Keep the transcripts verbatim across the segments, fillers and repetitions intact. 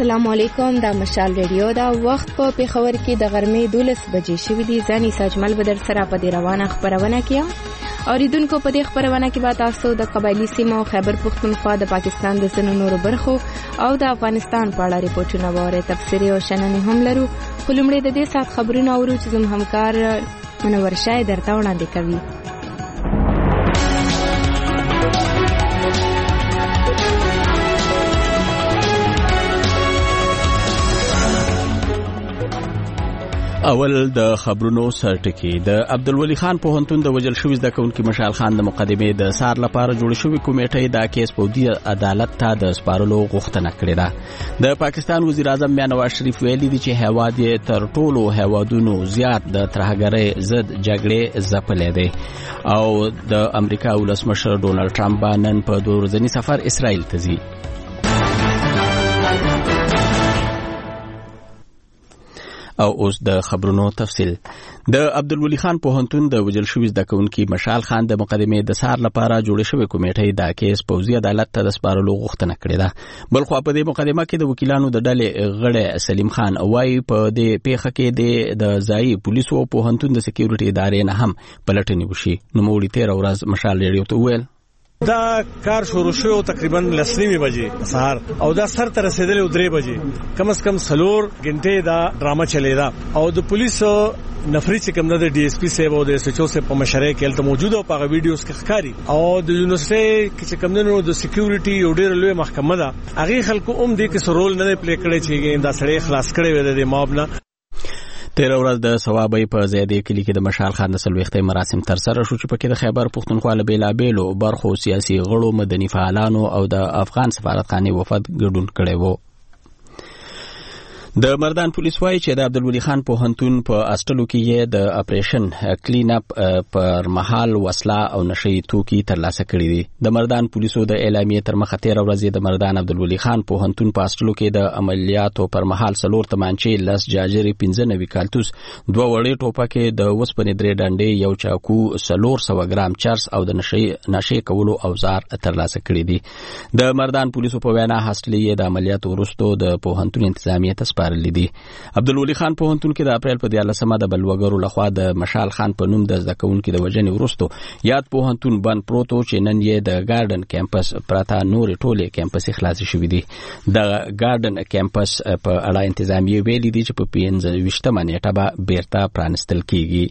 السلام علیکم. دا مشال ریډیو دا وخت په پیښور کې د غرمې دولس بجې شوې دي. ځاني ساجمل بدر سره په دې روانه خبرونه کیا اوریدونکو په دې خبرونه کې به تاسو د قبایلی سیمو خیبر پختونخوا د پاکستان د ځینو نورو برخو او د افغانستان په اړه ریپورتونه واره تفسیری او شننې هم لرو. خو لومړی د دې سات خبرونه اورو چې زموږ همکار منور شاه درته وړاندې کوي. اول د خبرونو سرټکی. د عبدالولي خان پوهنتون د وجل شوی زده کوونکي مشال خان د مقدمې د سار لپاره جوړ شوی کمیټې دا کیس په دی عدالت ته د سپارلو غوښتنه کړې ده. د پاکستان وزیر اعظم میاں نواز شریف ویلي دي چې هیواد یې تر ټولو هیوادونو زیات د ترهګرۍ ضد جګړې ځپلې دي او د امریکا ولسمشر ډونالد ټرمپ نن په دوه ورځني سفر اسرائیل ته ځي. او اوس د خبرونو تفصیل. د عبدالولي خان پوهنتون د وجل شوی زده کوونکي مشال خان د مقدمې د سار لپاره جوړ شوی کمیټې دا کیس پوزي عدالت ته د سپارلو غوښتنه کړې ده. بل خو په دې مقدمه کې د وکیلانو د ډلې غړی سلیم خان وايي په دې پیښه کې د ځایي پولیسو او پوهنتون د سکیورټي ادارې نه هم پلټنې وشي. نو موړي تیر ورځ مشال ریډیو ته ویل دا کار شروع شو تقریبا لسنیمه بجې سهار او دا سر تر رسیدلې درې بجې کم از کم سلور غنټه دا ډراما چلیدا او د پولیسو نفری چې کوم د ډي اس پي صاحب او د اس ایچ او صاحب په مشرۍ کې الته موجود او په ویډیوز کې ښکاری او د یونیورسيټي چې کوم نو د سکیورټي او ډېر لوی محکمه ده هغه خلکو هم دې کې سرول نه پلی کړی چې دا سړی خلاص کړي وي د ماب نه. تیر ورځ د ثوابې په زیادې کلی کې د مشال خان د سلويختې مراسم تر سره شو چې پکې د خیبر پختونخوا له بیلابېلو برخو سیاسي غړو مدني فعالانو او د افغان سفارتخانې وفد ګډون کړی وو. د مردان پولیس وايي چې د عبدالولي خان پوهنتون په استلو کې یې د اپریشن کلین اپ پر مهال وسله او نشي توکي ترلاسه کړي دي. د مردان پولیسو د اعلامیې تر مخه تیر ورځ د مردان عبدالولي خان پوهنتون په استلو کې د عملیاتو پر مهال سلور تمانچې لس جاجري پنځه نوي کالتوس دوه وړې ټوپکې د وسپنې درې ډنډې یو چاکو سلور سو ګرام چرس او د نشي نشي کولو اوزار ترلاسه کړي دي. د مردان پولیسو په وینا هاستلې د عملیاتو وروسته د پوهنتون انتظامیه ته لیدي. عبدالولي خان پوهنتون کې د اپریل په دیارلسمه د بلوګرو لخوا د مشال خان په نوم د زده کوونکي د وژنې وروسته یاد پوهنتون بند پروتو چې نن یې د ګارډن کیمپس پراته نورې ټولې کیمپس خلاص شوې دي. د ګارډن کیمپس په اړه انتظامیه ویلي دي چې په پنځه ویشتمه نیټه به بیرته پرانستل کیږي.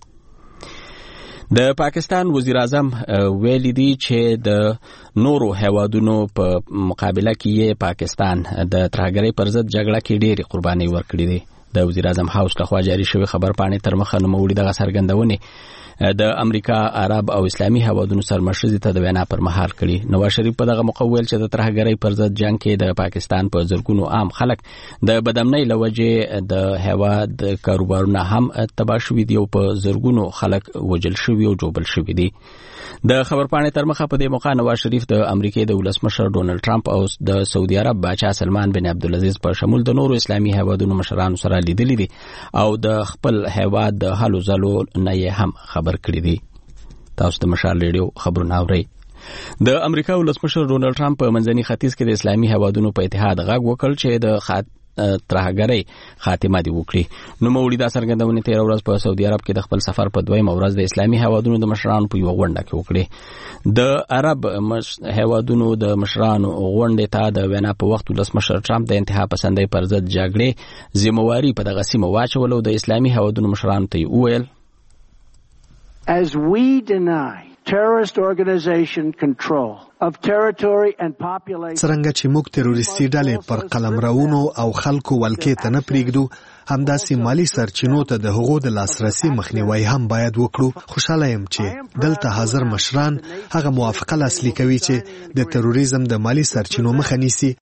د پاکستان وزیر اعظم ویلي دی چې د نورو هیوادونو په مقابله کې پاکستان د ترهګرۍ پر ضد جګړه کې ډېری قرباني ورکړې دي. د وزیر اعظم هاوس لخوا جاری شوی خبر پاڼې تر مخه نوموړي دغه څرګندونې د امریکا، عرب او اسلامي هیوادونو سرمشري ته د وینا پر مهال کړي. نواز شریف په دغه موقع ویل چې د ترهګرۍ پر ضد جنگ کې د پاکستان په زرګونو عام خلک د بدامنۍ لوجې د هیواد کاروبارونه هم تباه شوي دي او په زرګونو خلک وجل شوي او جوبل شوي دي. د خبر پاڼې تر مخه په دې موقع نواز شریف د امریکای د ولسمشر ډونالد ټرمپ او د سعودي عرب بادشاه سلمان بن عبدالعزیز په شمول د نورو اسلامي هیوادونو مشرانو سره لیدلي دي او د خپل هیواد د هلو ځلو نه یې هم خبر کړی دي. تاسو د مشال ریډیو خبرونه اورئ. د امریکا ولسمشر ډونالد ټرمپ په منځني ختیځ کې د اسلامي هیوادونو په اتحاد غږ وکړ چې د خاط ترهګرۍ خاتمه دی وکړي. نو موړي دا څرګندونه تیر ورځ په سعودي عرب کې د خپل سفر په دویمه ورځ د اسلامي هیوادونو د مشرانو په یو غونډه کې وکړي. د عرب هیوادونو د مشرانو غونډې ته د وینا په وخت ولسمشر ټرمپ د انتها پسندۍ پر ضد جګړې ذمہواری په دغه سیمه واچولو د اسلامي هیوادونو مشرانو ته وویل As we deny terrorist organization control of territory and population. څنګه چې موږ تروریستي ډلې پر قلمرونو او خلکو ولکې ته نه پریږدو همداسې مالی سرچینو ته د هغو د لاسرسي مخنیوي هم باید وکړو. خوشاله یم چې دلته حاضر مشران هغه موافقه لاسلیک کوي چې د تروریزم د مالی سرچینو مخه نیسي.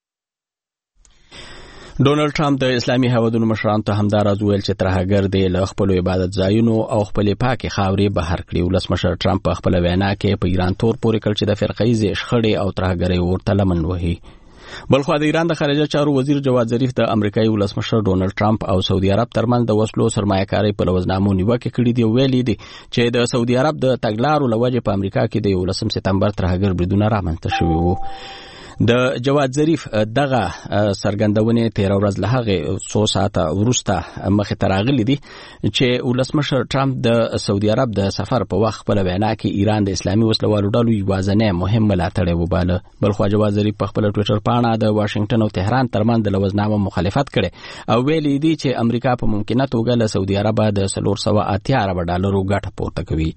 ډونالد ټرمپ د اسلامي هیوادونو مشرانو ته همداراز ویل چې ترهګر دی له خپل عبادت ځایونو او خپل پاکي خاورې بهر کړي. ولسمشر ټرمپ په خپل وینا کې په ایران تور پورې کړ چې د فرقې شخړې او ترهګرۍ ورته لمن وهي. بلخو د ایران د خارجه چارو وزیر جواد ظریف د امریکایي ولسمشر ډونالد ټرمپ او سعودي عرب ترمنځ د وسلو سرمایه‌کاري په لوزنامو نیوکه کړې دی. ویلي دي چې د سعودي عرب د تګلارو لوجه په امریکا کې د یولسم سپتمبر ترهګر بریدونه رامنځته شوي وو. د جواد ظریف دغه سرګندونې تیر ورځ له هغه څو ساعته وروسته مخې ته راغلي دي چې ولسمشر ټرمپ د سعودي عرب د سفر په وخت په وینا کې ایران د اسلامي وسلوالو ډلو یوازینی مهم ملاتړی وباله. بلخو جواد ظریف په خپل ټوئیټر پاڼه د واشنگټن او تهران ترمنځ د لوزنامه مخالفت کړي او ویلي دي چې امریکا په ممکنه توګه له سعودي عرب د څلور سوه اتیا ارب ډالرو ګټه پورته کوي.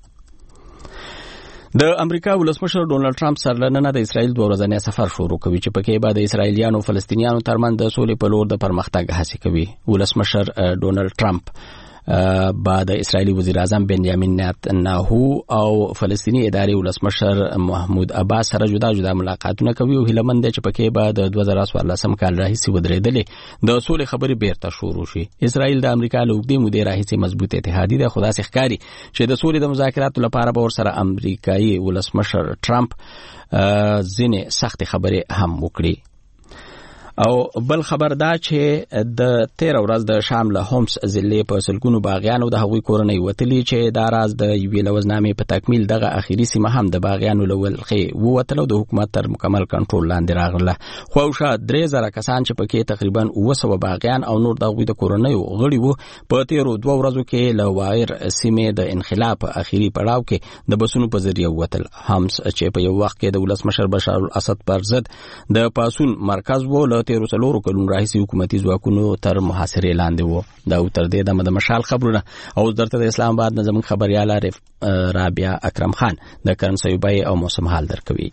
د امریکا ولسمشر ډونالد ټرمپ سرلننه د اسرایل دوه ورځنی سفر شروع کوي چې پکې به د اسرایلیانو او فلسطینیانو ترمنځ د سولې په لور د پرمختګ هڅه کوي. ولسمشر ډونالد ټرمپ بعد اسرائیلی وزیر اعظم بنیامین نتنیاهو او فلسطینی ادارې ولسمشر محمود عباس سره جدا جدا ملاقاتونه کوي او هیله مند چې پکې به د دوه زره څوارلسم کال راهیسې ودرېدلې د سولې خبرې بیرته شروع شي. اسرائیل د امریکا له اوږدې مودې راهیسې مضبوط اتحادی ده، خو داسې ښکاري چې د سولې د مذاکراتو لپاره به ورسره امریکایي ولسمشر ټرمپ ځینې سختې خبرې هم وکړي. او بل خبر دا چې د تیر ورځ د شام له هومس ضلع په سلګونو باغیانو د هغوی کورنۍ وتلي چې دا راز د یوې لوزنامې په تکمیل دغه اخیری سیمه هم د باغیانو له ولخې ووتله او د حکومت تر مکمل کنټرول لاندې راغله. خواوشا درې زره کسان چې پکې تقریبا اوه سوه باغیان او نور د هغوی د کورنیو غړي وو په تیرو دوه ورځو کې له وایر سیمې د انخلا په اخیری پړاو کې د بسونو په ذریعه ووتل. هومس چې په یو وخت کې د ولسمشر بشار الاسد پر ضد د پاسون مرکز وو، له تیرو څلورو کلونو راهیسې حکومتي ځواکونو تر محاصرې لاندې وو. دا تر دې دمه د مشال خبرونه او درته د اسلام آباد نه زموږ خبرياله رابعه اکرم خان د کرنسي بیې او موسم حال درکوي.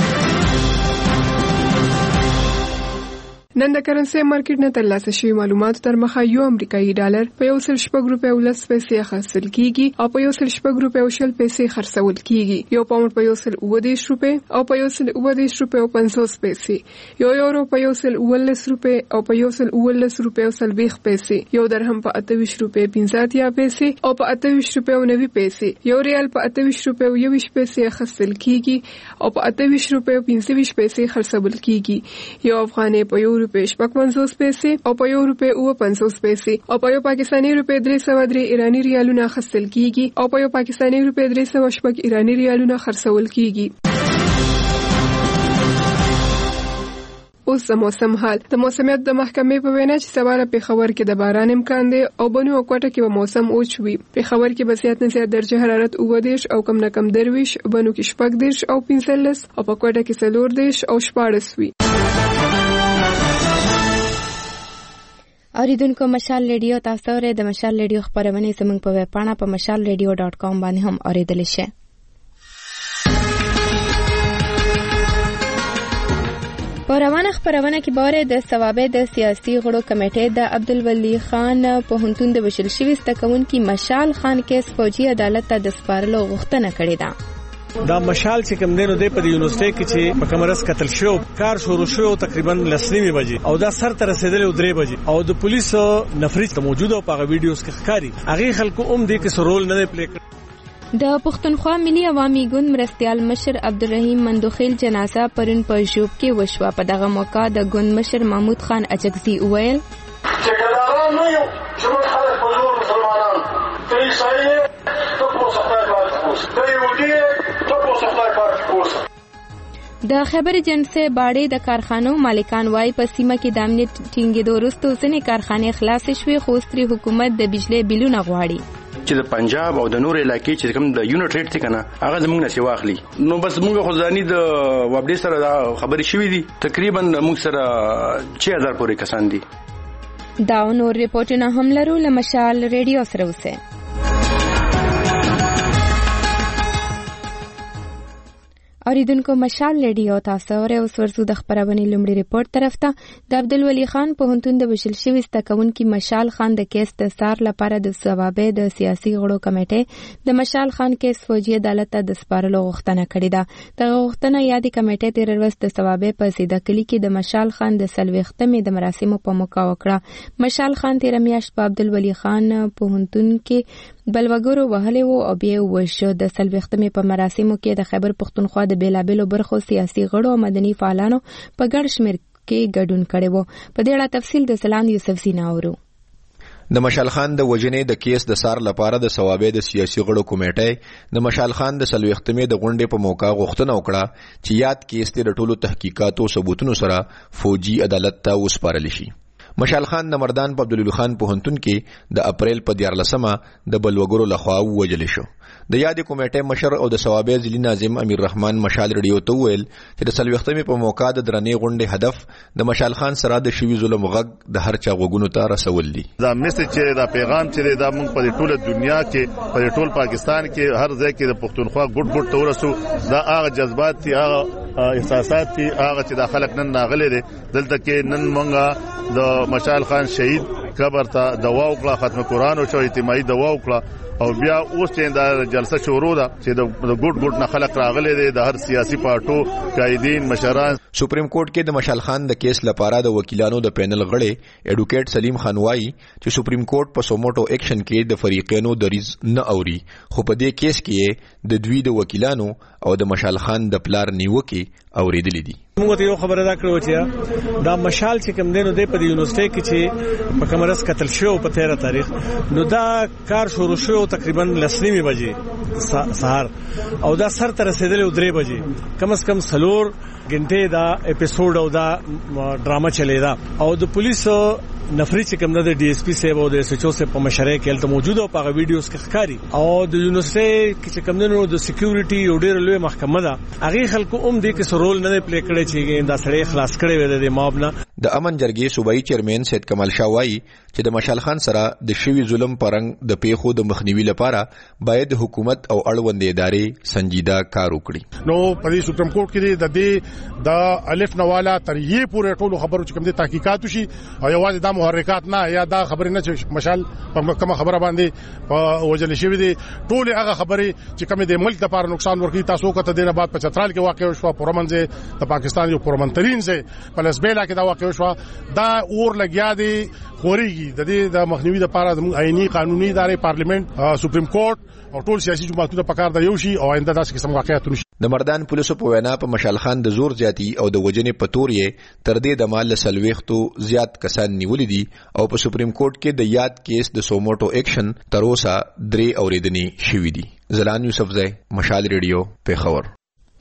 نن د کرنسي مارکیټ نه ترلاسه شوی معلومات تر مخه یو امریکایي ډالر په یو سل شپږ روپیو لس پیسې اخیستل کیږي او په یو سل شپږ روپیو شل پیسې خرڅول کیږي. یو پاوند په یو سل اووه دېرش روپۍ او په یو سل اووه دېرش روپۍ او پنځوس پیسې، یو یورو په یو سل اوولس روپۍ او په یو سل اوولس روپۍ او څلوېښت پیسې، یو درهم په اته ویشت روپۍ پنځه اتیا پیسې او په اته ویشت روپۍ او نوي پیسې، یو ریال په اته ویشت روپۍ او یو ویشت پیسې اخیستل کیږي او په اته ویشت روپۍ او پنځه ویشت پیسې خرڅول کیږي. یو افغانۍ په یو روپۍ شپږ پنځوس پیسې او په یو روپۍ اوه پنځوس پیسې او په یو پاکستاني روپۍ درې سوه درې ایراني ریالونه اخیستل کیږي او په یو پاکستاني روپۍ درې سوه شپږ ایراني ریالونه خرڅول کیږي. اوس د موسم حال. د موسمیات د محکمې په وینا چې سبا په پېښور کې د باران امکان دی او بنو او کوټه کې به موسم اوچ وي. پېښور کې به زیات نه زیات درجه حرارت اووه دېرش او کم نه کم درویش، بنو کې شپږ دېرش او پنځلس او په کوټه کې څلور دېرش او شپاړس وي. اوریدونکو مشال ریډیو تاسو اورئ. د مشال ریډیو خبرونه زموږ په ویب پاڼه په مشال ریډیو ډاټ کام باندې هم اوریدل شي. په روانه خبرونه کې باره د ثوابه د سیاسي غړو کمیټې د عبدالولي خان په هنتون د وشل شوی ستکون کې مشال خان کیس فوجي عدالت ته د سپارلو غوښتنه کړې ده. دا مشال چې کوم دینو دی په یونیورسيټي کې چې په کمرس قتل شو، کار شروع شو تقریبا لسنیمه بجې او دا سر تر رسیدل او درې بجې او د پولیسو نفرت موجوده په ویډیوز کې ښکاری هغه خلکو اوم دي کې سرول نه پلی کړ. د پښتونخوا ملي عوامي ګوند مرستيال مشر عبدالرحیم مندوخیل جنازه پرون په ژوب کې وشوه. په دغه موقع د ګوند مشر محمود خان اجکزي وویل چې ګلاران نه یو چې خلک په نور مسلمانان ته عیسائی ته په صفای پاتې ته یهودي د خبر جنسه باړې د کارخانو مالکان وای په سیمه کې د امنیت ټینګېدو وروسته ځینې کارخانې خلاص شوې، خو ستري حکومت د بجلی بلونه غواړي چې د پنجاب او د نور علاقې چې کوم د یونټ ریټ څخه نه هغه زموږ نه سیواخلي. نو بس موږ خو ځاني د وابډې سره دا خبرې شوې دي، تقریبا موږ سره شش هزار پورې کسان دي. دا نور ریپورتونه هم لرو. لمشال ریډیو سره اوسه. اوریدونکو مشال ریډیو تاسو اورئ. اوس ورسو د خبرونه لومړی ریپورت طرف ته. د عبدالولي خان په هنتون د وشل شوی ستکون کې مشال خان د کیس د سار لپاره د ثوابه د سیاسي غړو کمیټې د مشال خان کیس فوجي عدالت ته د سپارلو غوښتنه کړې ده. د غوښتنه یادي کمیټې تیر ورځ د ثوابه په سیده کلی کې د مشال خان د سلويختمې د مراسمو په موقع وکړه. مشال خان تیر میاشت په عبدالولي خان په هنتون کې بلوګورو وهلې وو او بیا وشو. د سلويختمې په مراسمو کې د خیبر پښتونخوا د بیلابېلو برخو سیاسي غړو او مدني فعالانو په ګډ شمېر کې ګډون کړی وو. په دې اړه تفصیل د سلام یوسف زینا اورو. د مشال خان د وجنې د کیس د سار لپاره د ثوابې د سیاسي غړو کمیټې د مشال خان د سلوختمې د غونډې په موقع غوښتنه وکړه چې یاد کیس ته د ټولو تحقیقاتو ثبوتونو سره فوجي عدالت ته وسپارل شي. مشال خان د مردان په عبدالولي خان پوهنتون کې د اپریل په دیارلسمه د بلوګرو لخوا ووجل شو. د یادې کمیټې مشر او د ثوابې ضلعي ناظم امیر رحمان مشال رډیو ته وویل چې د څلوېښتمې په موقع د درنې غونډې هدف د مشال خان سره د شوي ظلم غږ د هر چا غوږونو ته رسول دي. دا میسج چې دا پیغام چې دا موږ په ټوله دنیا کې په ټول پاکستان کې هر ځای کې د پښتونخوا ګډ ګډ ته ورسو. دا هغه جذبات دي، هغه احساسات دي، هغه چې د خلک نن ناغلي دي دلته کې. نن موږ د مشال خان شهید قبر ته دوا وکړه، ختم قرآن او شو اجتماعي دوا وکړه، او بیا اوس چې دا جلسه شروع ده چې د ګډ ګډ نه خلک راغلي دي، د هر سیاسي پارټو قائدین مشران. سپریم کورټ کې د مشال خان د کیس لپاره د وکیلانو د پینل غړي ایډوکیټ سلیم خان وایي چې سپریم کورټ په سوموټو ایکشن کې د فریقینو دریز نه اوري، خو په دې کیس کې د دوی د وکیلانو او د مشال خان د پلار نیوکه اوریدلې دي. موږ ته یو خبره دا کړو چې دا مشال چې کوم دینو دی په یونیورسيټي کې چې په کمرس قتل شو په تیرہ تاریخ، نو دا کار شروع شو تقریبا لسنیمه بجې سهار او دا سر تر رسیدل درې بجې، کم از کم سلور غنټه دا اپیسوډ او دا ډراما چلی دا. او د پولیسو نفری چې کوم د ډي اس پی سیو او د اس ایچ او سیو په مشرۍ کې الته موجود او په ویډیوز کې ښکاری، او د یونیورسيټي کې چې کوم دینو د سکیورټي او ډېر لوی محکمه ده هغه خلکو هم دې کې سرول نه پلی کړی چې دا سړی خلاص کړي وي د ماب نه. د امن جرګې صوبایي چیرمن سید کمال شاه وایي چې د مشال خان سره د شوی ظلم پرنګ د پیښو د مخنیوي لپاره باید حکومت او اړوند ادارې سنجیده کار وکړي. نو په دې سپریم کورټ کې د دې د الف نواله تر یې پورې ټولو خبرو چې کوم دي تحقیقات وشي، او یوازې دا محرکات نه یا دا خبرې نه چې مشال په کومه خبره باندې په وجل شوی دي، ټول هغه خبرې چې کوم د ملک لپاره نقصان ورکړي. تاسو کته دینه بعد په چترال کې واقع شو، پرمنځ د پاکستان یو پرمنترین ځای په لسبیلا کې دا واقع شو. دا اور لګیا دي خوريږي د دې د مخنیوي لپاره د عیني قانوني ادارې پارلیمنت، سپریم کورټ او ټول سیاسي جماعتونو په کار د یو شي او آینده داسې قسم واقعیت نشي. د مردان پولیسو په وینا په مشال خان د زور زیاتی او د وجنې په تور یې تر دې د مال سلويختو زیات کسان نیولې دي، او په سپریم کورټ کې د یاد کیس د سوموټو ایکشن تر اوسه درې اوریدنې شوې دي. زلان یوسفزی، مشال ریډیو، پیښور.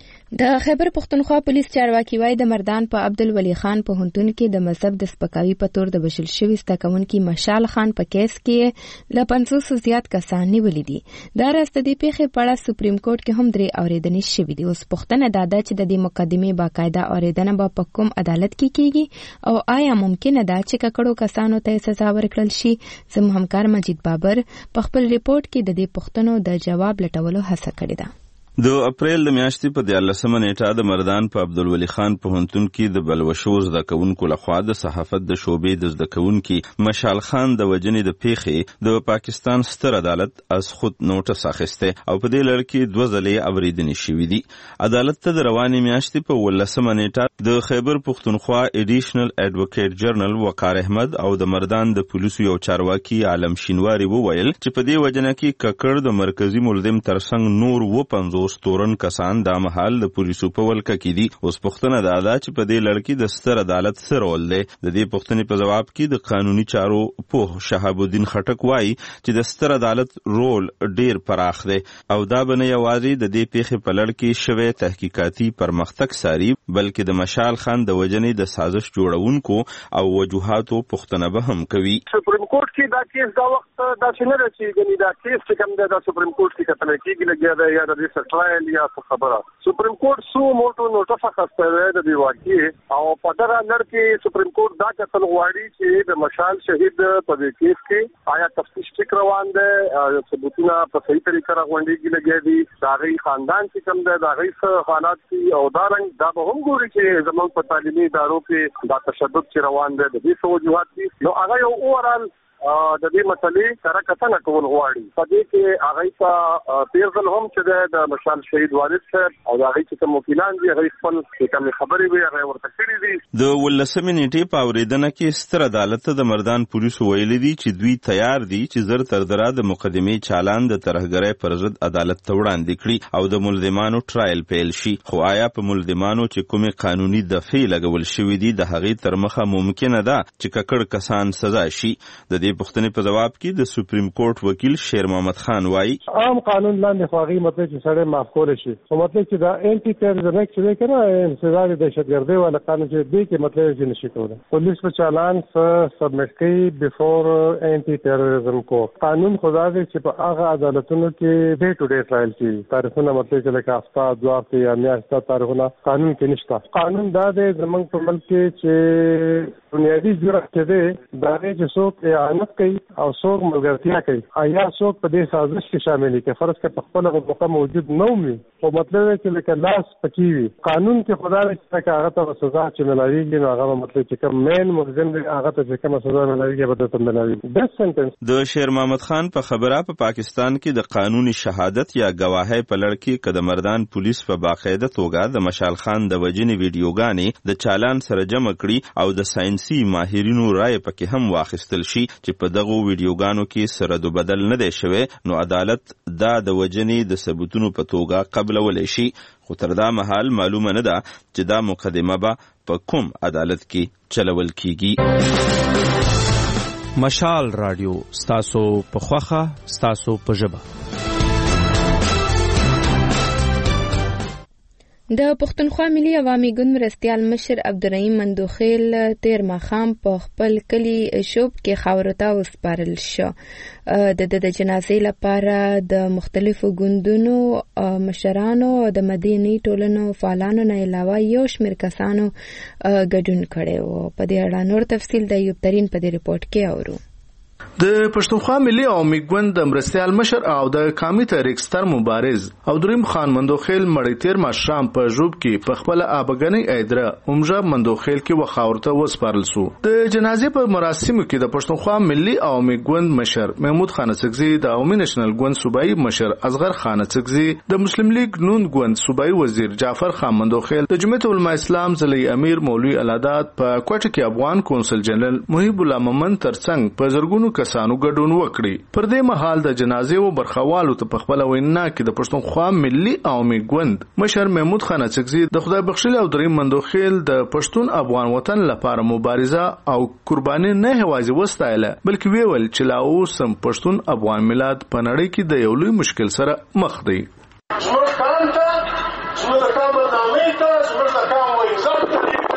د خیبر پختونخوا پولیس چارواکي وایي د مردان په عبدالولي خان پوهنتون کې د مذهب د سپکاوي په تور د بشل شوي ستکونکي مشال خان په کیس کې له پنځوسو زیات کسان نیولي دي. دا راز د دې پیښې په اړه سپریم کورټ کې هم درې اوریدنې شوې دي. اوس پوښتنه دا ده چې د دې مقدمې باقاعده اوریدنه به په کوم عدالت کې کیږي او آیا ممکنه ده چې ککړو کسانو ته سزا ورکړل شي؟ زموږ همکار مجید بابر په خپل ریپورت کې د دې پوښتنو د جواب لټولو هڅه کړې ده. د اپریل د میاشتې په دیارلسمه نیټه د مردان په عبدالولي خان پوهنتون کې د بلوشو زده کوونکو لخوا د صحافت د شعبې د زده کوونکي مشال خان د وجنې د پیښې د پاکستان ستر عدالت از خود نوټس اخیسته او په دې لړ کې دوه ځلې اوریدنې شوې دي. عدالت ته د روانې میاشتې په ولسمه نیټه د خیبر پختونخوا ایډیشنل ایډوکیټ جرنل وقار احمد او د مردان د پولیسو یو چارواکي عالم شینواری وویل چې په دې وجنه کې ککړ د مرکزی ملزم ترڅنګ نور و پنځوس تورن کسان دا مهال د پولیسو په ولکه کې دي. اوس پوښتنه دا ده چې په دې لړ کې د ستر عدالت څه رول دی؟ د دې پوښتنې په جواب کې د قانوني چارو پوه شهاب الدین خټک وایي چې د ستر عدالت رول ډیر پراخ دی او دا به نه یوازې د دې پیښې په لړ کې شوی تحقیقاتي پرمختګ ساري، بلکې د مشال خان د وجنې د سازش جوړونکو او وجوهاتو پوښتنه به هم کوي. سپریم کورټ کې دا کیس دا وخت دا څنګه راځي غني دا کیس چې کوم دا سپریم کورټ کې کتل کېږي لګیا دا یا د ریسرچ یا خبره سپریم کورټ سو موټو نوټس اخیسته ده د دې واقعي او په دغه لړ کې سپریم کورټ دا کتل غواړي چې د مشال شهید په دې کیس کې آیا تفتیش ټیک روان ده، ثبوتونه په صحیح طریقه راغونډېږي لګیا دي، دا غي خاندان چې کوم ده دا غي حالات دي او دا رنګ دا به هم ګوري چې زموږ په تعلیمي ادارو کې دا تشدد چې روان ده د دې وجوهات دي. نو هغه یو اورال د دې مسلې سره کتنه کول غواړي. په دې کې هغه ته پیرزل هم چې د مشال شهید والد صاحب او هغه چې کوم وکیلان دي هغه خپل کوم خبرې وي هغه ورته کړې دي. د ولسمې نیټې په اوریدنه کې ستر عدالت د مردان پولیسو ویلي دي چې دوی تیار دي چې زر تر دره د مقدمې چالان د ترهګرۍ پر ضد عدالت ته وړاندې کړي او د ملزمانو ټرایل پیل شي. خو آیا په ملزمانو چې کومې قانوني دفعې لګول شوې دي د هغې تر مخه ممکنه ده چې ککړ کسان سزا شي؟ د دې دې پوښتنې په جواب کې د سپریم کورټ وکیل شیر محمد خان وایي عام قانون لاندې خواغي مطلب چې سړی معاف کول شي خو مطلب چې دا انټي ټیرریزم ایکټ چې کنه انسداد دهشتګردي ولا قانون چې دی کې مطلب چې نشي کولای پولیس په چالان سبمټ کوي بیفور انټي ټیرریزم کورټ قانون خدا دې چې په هغه عدالتونو کې ډے ټو ډے ټرایل کې تاریخونه مطلب چې لکه هفته دوه هفته یا میاشته تاریخونه قانون کې نشته قانون دا دې زمونږ په ملک کې چې بنیادی جرأت کې دی دا چې څوک اعانت کوي او څوک ملګرتیا کوي آیا څوک په دې سازش کې شامل دي چې فرض کې په خپل موقع موجود نه وي او مطلب چې لکه لاس پکې وي قانون کې خدا دې هغه ته سزا چې ملایږي نو هغه مطلب چې کوم مین ملزم دی هغه ته چې کوم سزا ملایږي به ته ملایږي د سنټنس د شیر محمد خان په خبره په پا پاکستان کې د قانوني شهادت یا گواهی په لړ کې قدمردان پولیس په باقاعده توګه د مشال خان د وجنې ویډیوګانې د چالان سره جمع کړي او د ساينسي ماهرینو رائے پکې هم واخیستل شي چې په دغه ویډیوګانو کې سره د بدل نه دی شوی نو عدالت دا د وجنې د ثبوتونو په توګه قبلولی شي خو تر دا مهال معلومه نه ده چې دا مقدمه به په کوم عدالت کې چلول کیږي. مشال رادیو ستاسو په خوخه ستاسو په ژبه. د پښتونخوا ملي عوامي ګوند مرستیال مشر عبدالرحیم مندوخیل تیر ماښام په خپل کلي شوب کې خاورو ته وسپارل شو. د د جنازې لپاره د مختلفو ګوندونو مشرانو د مدني ټولنو فعالانو نه علاوه یو شمېر کسانو ګډون کړی و. په دې اړه نور تفصیل د ایوب ترین په دې رپورټ کې اورو. د پښتونخوا ملي عوامي ګوند د مرستیال مشر او د قومي تحریک ستر مبارز عبدالرحیم خان مندوخیل مړی تیر ماښام په ژوب کې په خپل آبګنۍ ایدره عمره مندوخیل کې وخاورته وسپارل سو. د جنازې په مراسمو کې د پښتونخوا ملي عوامي ګوند مشر محمود خان اڅکزي د عوامي نېشنل ګوند صوبایي مشر اصغر خان اڅکزي د مسلم لیگ نون ګوند صوبایي وزیر جعفر خان مندوخیل د جمعیت العلماء اسلام ضلعي امیر مولوي العادات په کوټه کې افغان کونسل جنرال محیب الله مومن ترڅنګ په زرګونو کسانو ګډون وکړي. پر دې مهال د جنازې و برخوالو ته په خپل وینا کې د پښتونخوا ملي عوامي ګوند مشر محمود خان اڅکزي د خدای بخښلي عبدالرحیم مندوخیل د پښتون افغان وطن لپاره مبارزه او قرباني نه هوازي وستایله بلکې ویل چې لا اوس هم پښتون افغان ملت په نړۍ کې د یو لوی مشکل سره مخ دی. زموږ کام ته زموږ د کام برنامې ته زموږ د کام وایزر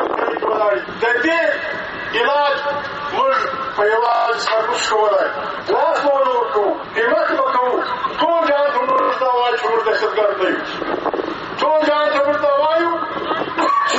د دې علاج موږ په یوازې سره نشو کولای. لاس مو ونه ورکوو همت به کوو ټول جهان ته موږ ته وایو چې موږ دهشتګرد نه یو ټول جهان ته موږ ته وایو چې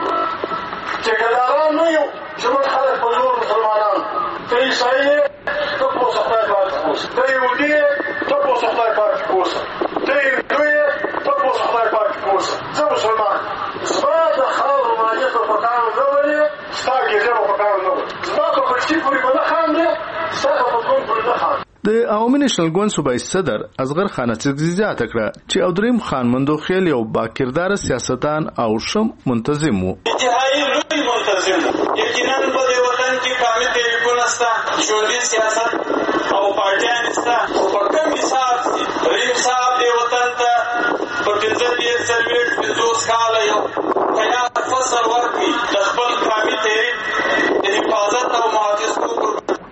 موږ ټیکهداران نه یو چې موږ خلک په زور مسلمانان ته عیسایي یې ته په خدای پاک اوسه ته یهودي یې ته په خدای پاک اوسه ته هندو یې ته په خدای پاک اوسه زه مسلمان زما د خاورو مالیه به په کار نه ولې ستا ګېزه به په کار نه ولې زما په پټکي پورې به نه خاندې ستا به په ګوند پورې نه خاندې. د عوامي نېشنل ګوند صوبایي صدر اصغر خان اڅکزي زیاته کړه چې عبدالرحیم خان مندوخیل یو باکردار سیاستدان او ښه منتظم و. انتهایی لوی منتظم یقینا په دې وطن کې قومي تحریکونه شته ژوندي سیاست او پارټیان شته خو په کوم حساب چې رحیم صاحب دې وطن ته په پنځه دېرش څلوېښت پنځوس کاله یو تیار فصل ورکړي د خپل قومي تحریک د حفاظت او محافظتو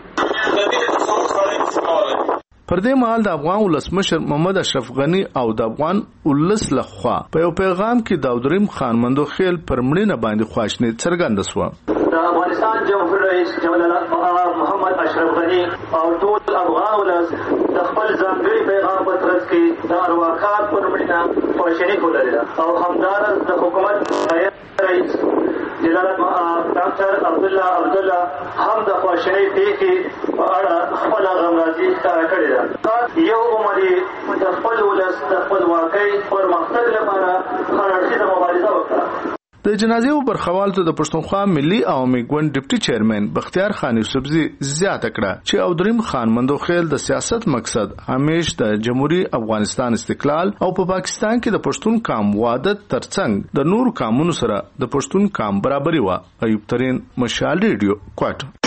د دې تصور سره نشي کولی. پر دې مهال د افغان ولسمشر محمد اشرف غنی او د افغان ولس لخوا په یو پیغام کې د عبدالرحیم خان مندوخیل پر مړینه باندې خواشیني څرګنده شوه. د افغانستان جمهور رئیس جنرال محمد اشرف غنی او ټول افغان ولس د خپل ځانګړي پیغام په ترڅ کې د ارواښاد پر مړینه خواشیني ښودلې او همدارس د حکومت رئیس جنرال ډاکټر عبدالله عبدالله هم د خواشینۍ پیښې په اړه خپله غمرازي ښکاره کړې ده. یو عمر یې د خپل ولس د خپلواکۍ پرمختګ لپاره هر اړخیزه مبارزه وکړه. د جنازې و برخوالو ته د پښتونخوا ملي عوامي ګوند ډیپټي چیرمن بختیار خان یوسفزي زیاته کړه چې عبدالرحیم خان مندوخیل د سیاست مقصد همیش د جمهوریت افغانستان استقلال او په پاکستان کې د پښتون قام وحدت ترڅنګ د نور قامونو سره د پښتون قام برابري و. ایوب ترین مشال ریډیو کوټ.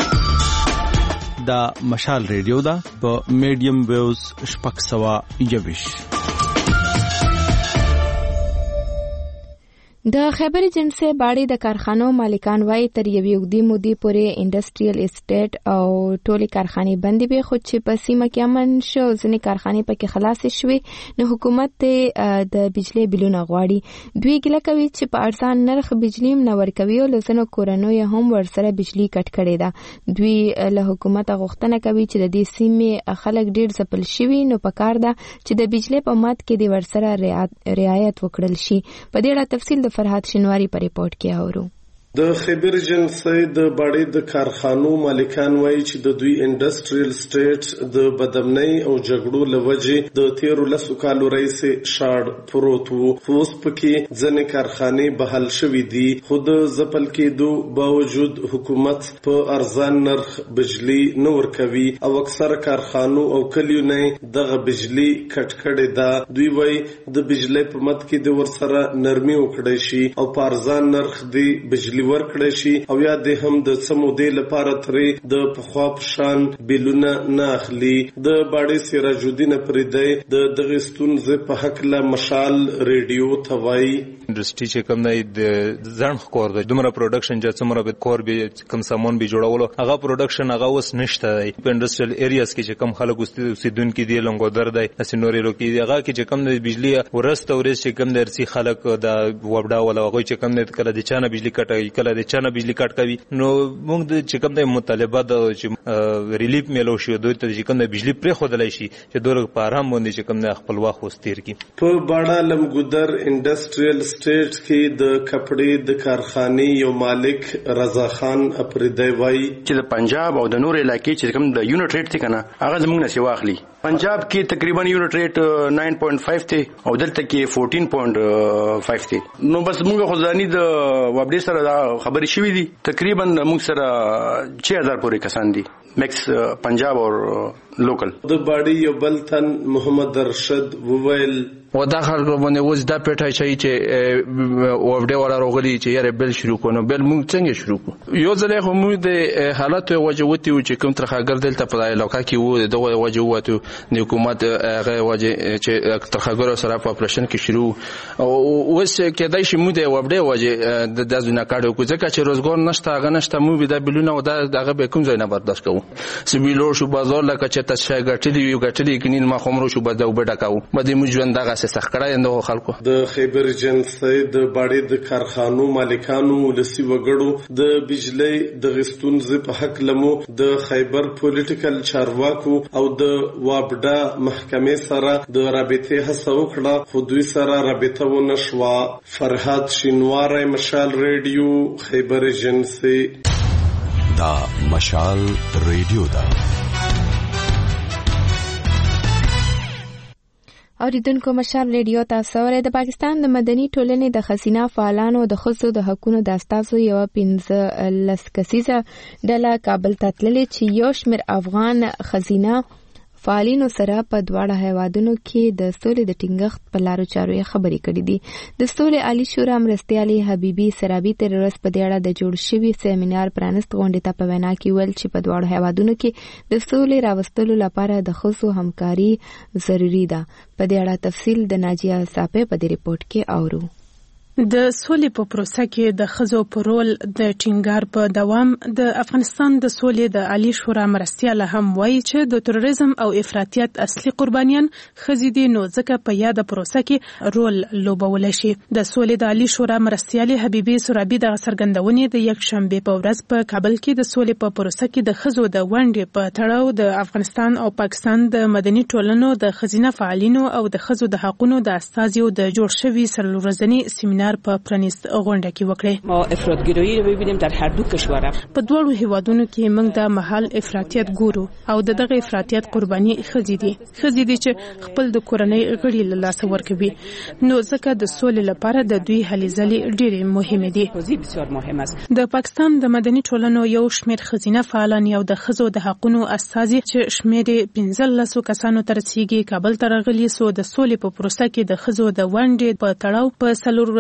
دا مشال ریډیو دا په میډیم ویوز شپږ سوه یوویشت. د خیبر جنسي باړې د کارخانو مالکان وایي تر یوې اوږدې مودې پورې انډسټریل اسټیټ او ټولې کارخانې بندې وې، خو چې په سیمه کې امن شو ځینې کارخانې پکې خلاصې شوې، نو حکومت د بجلی بلونه غواړي. دوی ګیله کوي چې په ارزان نرخ بجلی هم نه ورکوي او له ځینو کورنیو هم ورسره بجلی کټ کړې ده. دوی له حکومته غوښتنه کوي چې د دې سیمې خلک ډېر ځپل شوي، نو پکار ده چې د بجلی په مد کې د ورسره رعایت وکړل شي. په دې اړه تفصیل فرحات شنواری پر ریپورت کې اورو. د خیبر جنسي د باړې د کارخانو مالکان وایي چې د دوی انډسټریل سټیټ د بدامنۍ او جګړو لوجې د تیرو لسو کالو راهیسې شاړ پروت وو، خو اوس پکې ځینې کارخانې بحال شوې دي، خو د ځپل کېدو باوجود حکومت په ارزان نرخ بجلی نه ورکوي او اکثره کارخانو او کلیو نه دغه بجلی کټ کړې ده. دوی وایي د بجلی په مد کې د ورسره نرمي وکړی شي او په ارزان نرخ دی بجلی ورکړی شي او یا د هم د څه مودې لپاره ترې د پخوا په شان بیلونه نه اخلي. د باړې سراج الدین پریدی د دغه ستونزې په هکله مشال ریډیو ته وایي انډسټری چې کوم دی د ځان خور دی دومره پروډکشن چې څومره به کور به کوم سامان به جوړولو هغه پروډکشن هغه اوس نشته دی. په انډسټریل ایریاز کې چې کوم خلک اوسیدونکي دي لنګودر دی اسنوري لوکي دی هغه کې چې کوم د بجلی ورسته ورس چې کوم درسي خلک د وبډا ولا هغه چې کوم د کله د چانه بجلی کټ کله د چانه بجلی کټ کوي، نو موږ د چې کوم د مطالبه د چې ریلیف میلو شو دوی ته چې کوم د بجلی پرې خودلای شي چې دوی په آرام باندې چې کوم د خپل وخت وستیر کی. په باړه لمګودر انډسټریل سټیټ کې د کپړې د کارخانې یو مالک رضا خان اپریدی وایي چې د پنجاب او د نور علاقې چې کوم د یونټ ریټ تی کنه هغه زموږ نه سی واخلي. پنجاب کې تقریبا یونټ ریټ ناین پوینټ فایو تی او دلته کې فورټین پوینټ فایو تی. نو بس موږ خو ځاني د وابډې سره دا خبرې شوې دي، تقریبا موږ سره چھ هزار پورې کسان دي میکس پنجاب او لوکل. د باړې یو بل تن محمد رشد وویل و دا خلکو باندې اوس دا پیټای شي چې وبډه ولا روغلی چې یاره بل شروع کونو بل موږ څنګه شروع کو. یو ځلې خو موږ د حالت وجوتي چې کوم ترخاګر دلته په علاقه کې وو دغه وجوتو د حکومت هغه وجه چې ترخاګر سره په اپریشن کې شروع او اوس کېدای شي موږ د وبډه وجه د دازونه کاډو کو ځکه چې روزګار نشته هغه نشته موږ د بلونه او دغه به کوم ځای نه برداشت کوو. سبیلو شو بازار لکه چې تاسو غټلی یو غټلی کینین ما خمرو شو بده وبډه کاو بده موږ ژوند دغه د خیبر جنسي د باړې د کارخانو مالکانو ولسی وګړو د بجلی د غستونځ په حق لمو د خیبر پولیټیکل چارواکو او د وابډا محکمې سره د رابطې هڅه وکړه، خو دوی سره رابطه ونه شوه. فرحات شینواری مشال ریډیو خیبر جنسي. دا مشال ریډیو دا اوریدونکو مشال ریډیو تاسو ورته د پاکستان د مدني ټولنې د خزینه فعالانو د خصوصي د حقوقو د استازو یو پنځه لس کسیزه ډله کابل ته تللې چې یو شمېر افغان خزینه فعالینو سره په دواړه هیوادونو کې د سولې د ټینګښت په لارو چارو خبرې کړې دي. د سولې عالی شورا مرستیالي حبیبي سرابي تر ورځ په دې اړه د جوړ شوي سیمینار پرانست غونډې ته په وینا کې ویل چې په دواړو هیوادونو کې د سولې راوستلو لپاره د ښځو همکاري ضروري ده. په دې اړه تفصیل د ناجیه صاحب په دې ریپورت کې اورو. د سولې په پروسه کې د ښځو په رول د ټینګار په دوام د افغانستان د سولې د عالی شورا مرستیاله هم وایي چې د تروریزم او افراطیت اصلي قربانیان ښځې دي، نو ځکه په یاده پروسه کې رول لوبولی شي. د سولې د عالی شورا مرستیالې حبیبي سرابي د څرګندونې د یک شنبې په ورځ په کابل کې د سولې په پروسه کې د ښځو د ونډې په تړاو د افغانستان او پاکستان د مدني ټولنو د ښځینه فعالینو او د ښځو د حقوقو د استازیو د جوړ شوي څلور ورځني سیمینار په پرانیست غونډه کې وکړه. ما افراطګرایي رو ببینیم در هر دو کشورها. په دوه هیوادونو کې موږ د محل افراطیت ګورو او د دغه افراطیت قرباني ښځې دي ښځې دي چې خپل د کورنۍ غړي له لاسه ورکوي، نو ځکه د سولې لپاره د دوی هلې ځلې ډېرې مهمې دي. بسیار مهم است. د پاکستان د مدني ټولنو یو شمېر ښځینه فعالان او د ښځو د حقوقو استازي چې شمېر پنځه لسو کسانو ته رسیږي کابل ته راغلي سو د سولې په پروسه کې د ښځو د ونډې په تړاو په څلور ورځې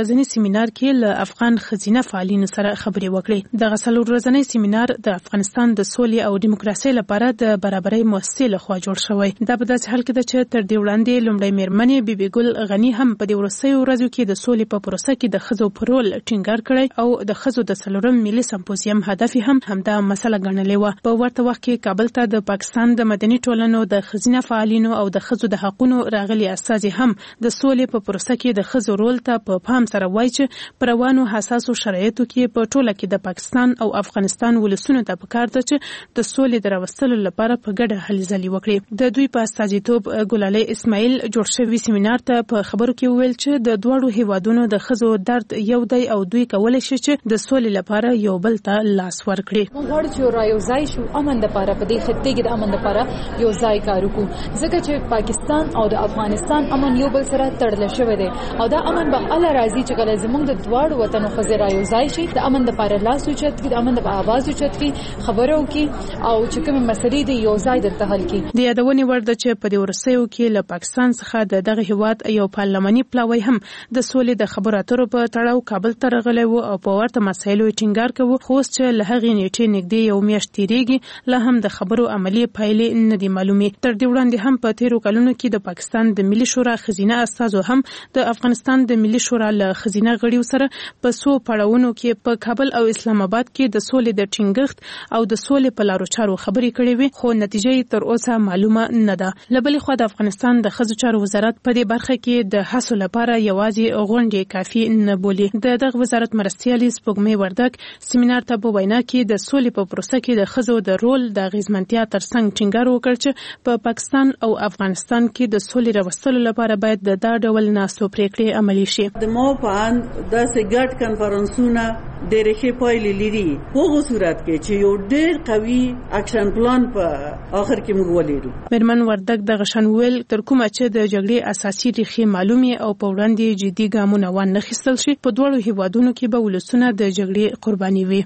ورځنی سیمینار کې له افغان خزینه فعالینو سره خبرې وکړې. دغه څلور ورځنی سیمینار د افغانستان د سولې او دیموکراسۍ لپاره د برابرۍ مؤسسې لخوا جوړ شوی. دا په داسې حال کې ده چې تر دې وړاندې لومړی میرمنې بیبي ګل غنی هم په دې وروستیو ورځو کې د سولې په پروسه کې د ښځو په رول ټینګار کړی او د ښځو د څلورم ملي سمپوزیم هدف هم همدا مسله ګڼلې وه. په ورته وخت کې کابل ته د پاکستان د مدني ټولنو د ښځینه فعالینو او د ښځو د حقونو راغلي استازي هم د سولې په پروسه کې د ښځو رول ته په پام سره وایي چې په روانو حساسو شرایطو کې په ټوله کې د پاکستان او افغانستان ولسونو ته پکار ده چې د سولې د راوستلو لپاره په ګډه هلې ځلې وکړي. د دوی په استازیتوب ګلالۍ اسماعیل جوړ شوي سیمینار ته په خبرو کې وویل چې د دواړو هیوادونو د ښځو درد یو دی او دوی کولی شي چې د سولې لپاره یو بل ته لاس ورکړي. موږ غواړو چې را یو ځای شو امن لپاره په دې خطې کې د امن لپاره یو ځای کار وکړو ځکه چې پاکستان او د افغانستان امن یو بل سره تړل شوی دی او دا امن به الله راضي چې کله زموږ د دواړو وطنو ښځې را یو ځای شي د امن لپاره لاس اوچت کړي د امن لپاره आवाज اوچت کړي خبرو کې او چې کومه مسلې دی یو ځای د تحل کړي. د یادونې وړ ده چې په دې ورسېو کې له پاکستان څخه د دغه هیواد یو پارلماني پلاوی هم د سولې د خبرو اترو په تړاو کابل ته راغلی و او په ورته مسایلو ټینګار کوي خو چې له هغې نیټې نږدې یو میاشت تېرېږي لا هم د خبرو عملی پایلې نه دي معلومې. تر دې وړاندې هم په تېرو کلونو کې د پاکستان د ملي شورا ښځینه استازو هم د افغانستان د ملي شورا له ښځینه غړیو سره په څو پړاوونو کې په کابل او اسلام آباد کې د سولې د ټینګښت او د سولې په لارو چارو خبرې کړې وي خو نتیجه تر اوسه معلومه نه ده. له بلې خوا د افغانستان د ښځو چارو وزارت په دې برخه کې د هڅو لپاره یوازې غونډې کافي نه بولي. د دغه وزارت مرستیالې سپوږمۍ وردګ سیمینار ته په وینا کې د سولې په پروسه کې د ښځو د رول د اغیزمنتیا ترڅنګ ټینګار وکړ چې په پاکستان او افغانستان کې د سولې راوستلو لپاره باید د دا ډول ناستو پریکړې عملي شي. د مو په ان داسې ګډ کنفرانسونه ډېرې ښې پایلې لري په هغه صورت کې چې یو ډېر قوي اکشن پلان په اخر کې موږ ولرو. میرمن وردګ د غشن ویل تر کومه چې د جګړې اساسي ریښې معلومې او په وړاندې جدي ګامونه وانخیستل شي په دواړو هیوادونو کې به ولسونه د جګړې قرباني وي.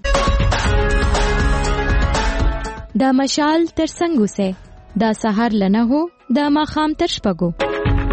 د مشال تر څنګ اوسه دا سحر لنه هو د ماخام تر شپږو.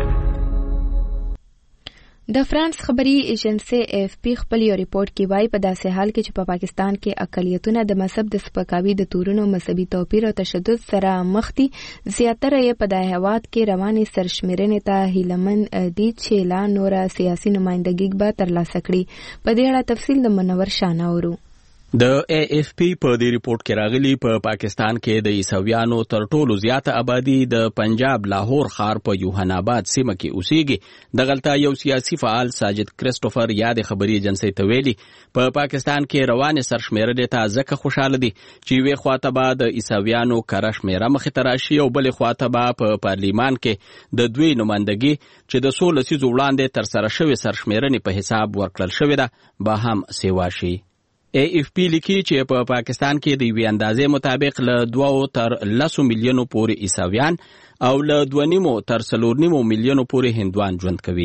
د فرانس خبري ایجنسی اف پی خپل یو ریپورت کې وایي په داسې حال کې چې په پا پاکستان کې اقلیتونه د مذهب د سپکاوي د تورونو مذهبي توپیر او تشدد سره مخ دي زیاتره یې په دغه هیواد کې روانې سرشمیرنې ته هیلمن دي چې لا نور سیاسي نمائندګي به ترلاسه کړي. په دې اړه تفصیل د منور شانه اورو. د ای اف پی په دې ریپورت کې راغلي په پاکستان کې د عیسویانو تر ټولو زیاته آبادی د پنجاب لاهور ښار په یوهان آباد سیمه کې اوسېږي. دغلته یو سیاسي فعال ساجد کریسټوفر یاد خبري ایجنسی ته ویلي په پاکستان کې روانې سرشمیرنې ته ځکه خوشاله دي چې یوې خواته به د عیسویانو کره شمیره مخې ته راشي او بلې خواته به په پارلیمان کې د دوی نمایندګي چې د څو لسیزو وړاندې ترسره شوې سرشمیرنې په حساب ورکړل شوې ده به هم سیوا شي. ای اف پی لیکي چې په پا پاکستان کې د یوې اندازې مطابق له دوو تر لسو میلیونو پورې عیسویان او له دوه نیمو تر څلور نیمو میلیونو پورې هندوان ژوند کوي.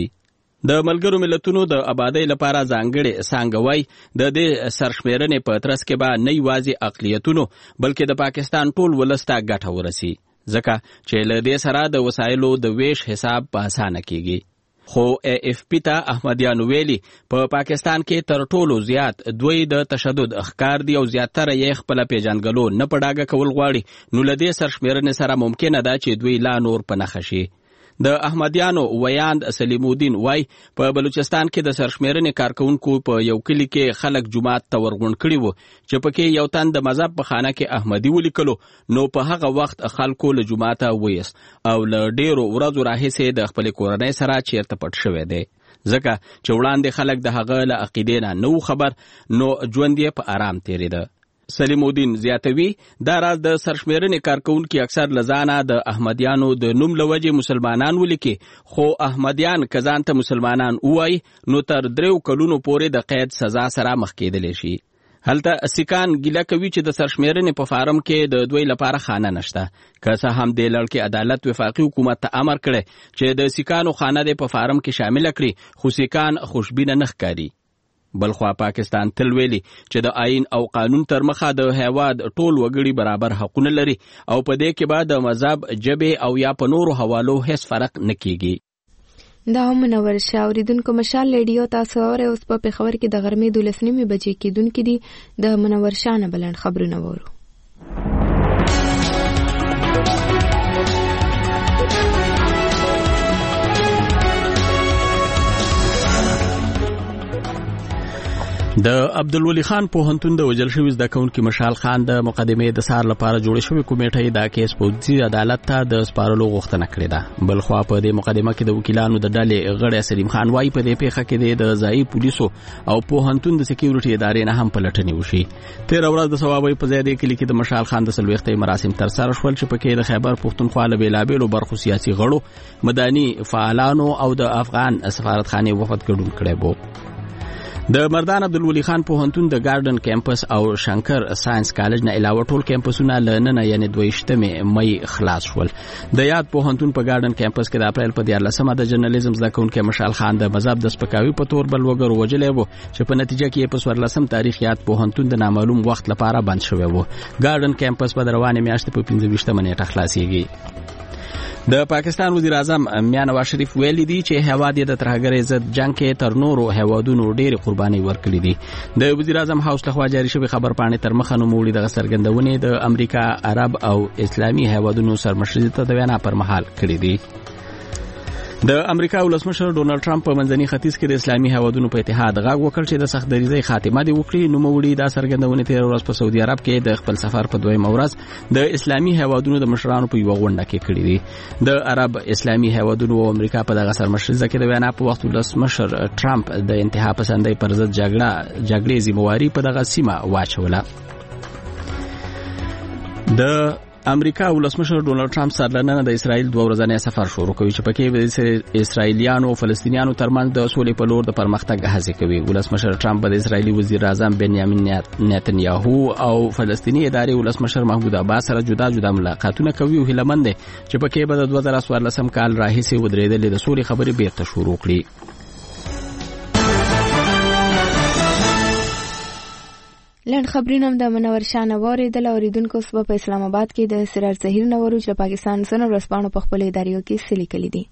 د ملګرو ملتونو د آبادۍ لپاره ځانګړې څانګه وایي د دې سرشمیرنې په ترڅ کې به نه یوازې اقلیتونو بلکې د پاکستان ټول ولس ته ګټه ورسي ځکه چې له دې سره د وسایلو د ویش حساب په اسانه کیږي. خو ای اف پی ته احمدیانو ویلي په پاکستان کې تر ټولو زیات دوی د تشدد اخکار دي او زیاتره یې خپله پیژنګلو نه په ډاګه کول غواړي نو له دې سرشمیرنې سره ممکنه ده چې دوی لا نور په نښه شي. د احمدیانو ویاند سلیم الدین وای په بلوچستان کې د سرشمیرنې کارکونکو په یو کلی کې خلک جماعت ته ورغونډ کړي وو چې پکې یو تن د مذهب په خانه کې احمدي ولیکلو نو په هغه وخت خلکو له جماعته ویست او له ډیرو ورځو راهیسې د خپل کورنۍ سره چیرته پټ شوی دی ځکه چې وړاندې خلک د هغه له عقیدې نه نو خبر نو ژوند یې په آرام تیریده. سلیم الدین زیاتوي دا راز د سرشمیرنې کارکونکي اکثر لزانه د احمدیانو د نوم له وجې مسلمانان ولیکي خو احمدیان که ځان ته مسلمانان ووایي نو تر دریو کلونو پورې د قید سزا سره مخ کیدلی شي. هلته سیکان ګیله کوي چې د سرشمیرنې په فارم کې د دوی لپاره خانه نشته که څه هم د لړکې عدالت وفاقي حکومت ته امر کړی چې د سیکانو خانه د په فارم کې شامل کړي خو سیکان خوشبینه نه ښکاري. بلخوا پاکستان تل ویلي چې د آئین او قانون تر مخه د هیواد ټول وګړي برابر حقونه لري او په دې کې به د مذهب، ژبې او یا په نورو حوالو هیڅ فرق نه کیږي. دا هم منور شه اوریدونکو مشال ریډیو تاسو اورئ. اوس په پېښور کې د غرمې دولس نیمې بجې کېدونکې دي. د منور شاه نه بلند خبرونه وورو. د عبدالولي خان پوهنتون د وژل شوي زده کوونکي مشال خان د مقدمې د سار لپاره جوړې شوې کمیټې دا کیس پوځي عدالت ته د سپارلو غوښتنه کړې ده. بل خوا په دې مقدمه کې د وکیلانو د ډلې غړی سلیم خان وايي په دې پیښه کې د ځایي پولیسو او پوهنتون د سکیورټي ادارې نه هم پلټنې وشي. تېره ورځ د ثوابۍ په ځای د کلي کې د مشال خان د څلوېښتۍ مراسم ترسره شول چې پکې د خیبر پښتونخوا له بېلابېلو برخو سیاسي غړو، مدني فعالانو او د افغان سفارتخانې وفد ګډون کړی و. د مردان عبدالولي خان پوهنتون د ګارډن کیمپس او شنکر ساينس کالج نه علاوه ټول کیمپسونه ل نن یعنی دویشتمې مئی خلاص شول. د یاد پوهنتون په ګارډن کیمپس کې د اپریل په دیارلسمه د جرنالیزم زده کوونکی مشال خان د مذهب د سپکاوي په تور بل وګړو وجلې وو چې په نتیجه کې په څوارلسم تاریخ یاد پوهنتون د نامعلوم وخت لپاره بند شوی وو. ګارډن کیمپس په روانه میاشت په پنځه ویشتمه نیټه خلاصيږي. د پاکستان وزیر اعظم میاں نواز شریف ویلي دي چې هیواد د ترهګرۍ ضد جنگ کې تر نورو هیوادونو ډېرې قربانۍ ورکړې دي. د وزیر اعظم هاوس لخوا جاري شوی خبر پاڼې تر مخه نوموړي د څرګندونې د امریکا، عرب او اسلامي هیوادونو سرمشري ته د وینا پر مهال کړې دي. د امریکا ولسمشر ډونالد ټرمپ په منځني ختیځ کې د اسلامي هیوادونو په اتحاد غږ وکړ چې د سخت دریزۍ خاتمه دې وکړي. نوموړي دا څرګندونه تېره ورځ په سعودي عرب کې د خپل سفر په دویمه ورځ د اسلامي هیوادونو د مشرانو په یوه غونډه کې کړې دي. د عرب، اسلامي هیوادونو او امریکا په دغه سرمشریزه کې د وینا په وخت ولسمشر ټرمپ د انتها پسندۍ پر ضد جګړه جګړې ذمہواري په دغه سیمه واچوله. د امریکا ولسمشر ډونالد ټرمپ سرلننه د اسرائیل دوه ورځنی سفر شروع کوي چې پکې د اسرائیلیانو او فلسطینیانو ترمنځ د سولې په لور د پرمختګ هڅې کوي. ولسمشر ټرمپ د اسرائیلي وزیر اعظم بنیامین نتنیاهو او فلسطینی ادارې ولسمشر محمود عباس سره جدا جدا ملاقاتونه کوي او هیله مند دي چې پکې به د دوه زره څوارلسم کال راهیسې ودرېدلې د سولې خبرې بیرته شروع کړي. لنډ خبرونه هم د منور شاه نه واورېدل. اوریدونکو اوس به په اسلام آباد کې د سراج ظهیر نه ورو چې پاکستان سره ورسپانو په خپل اداریو کې څه لیکلي دي.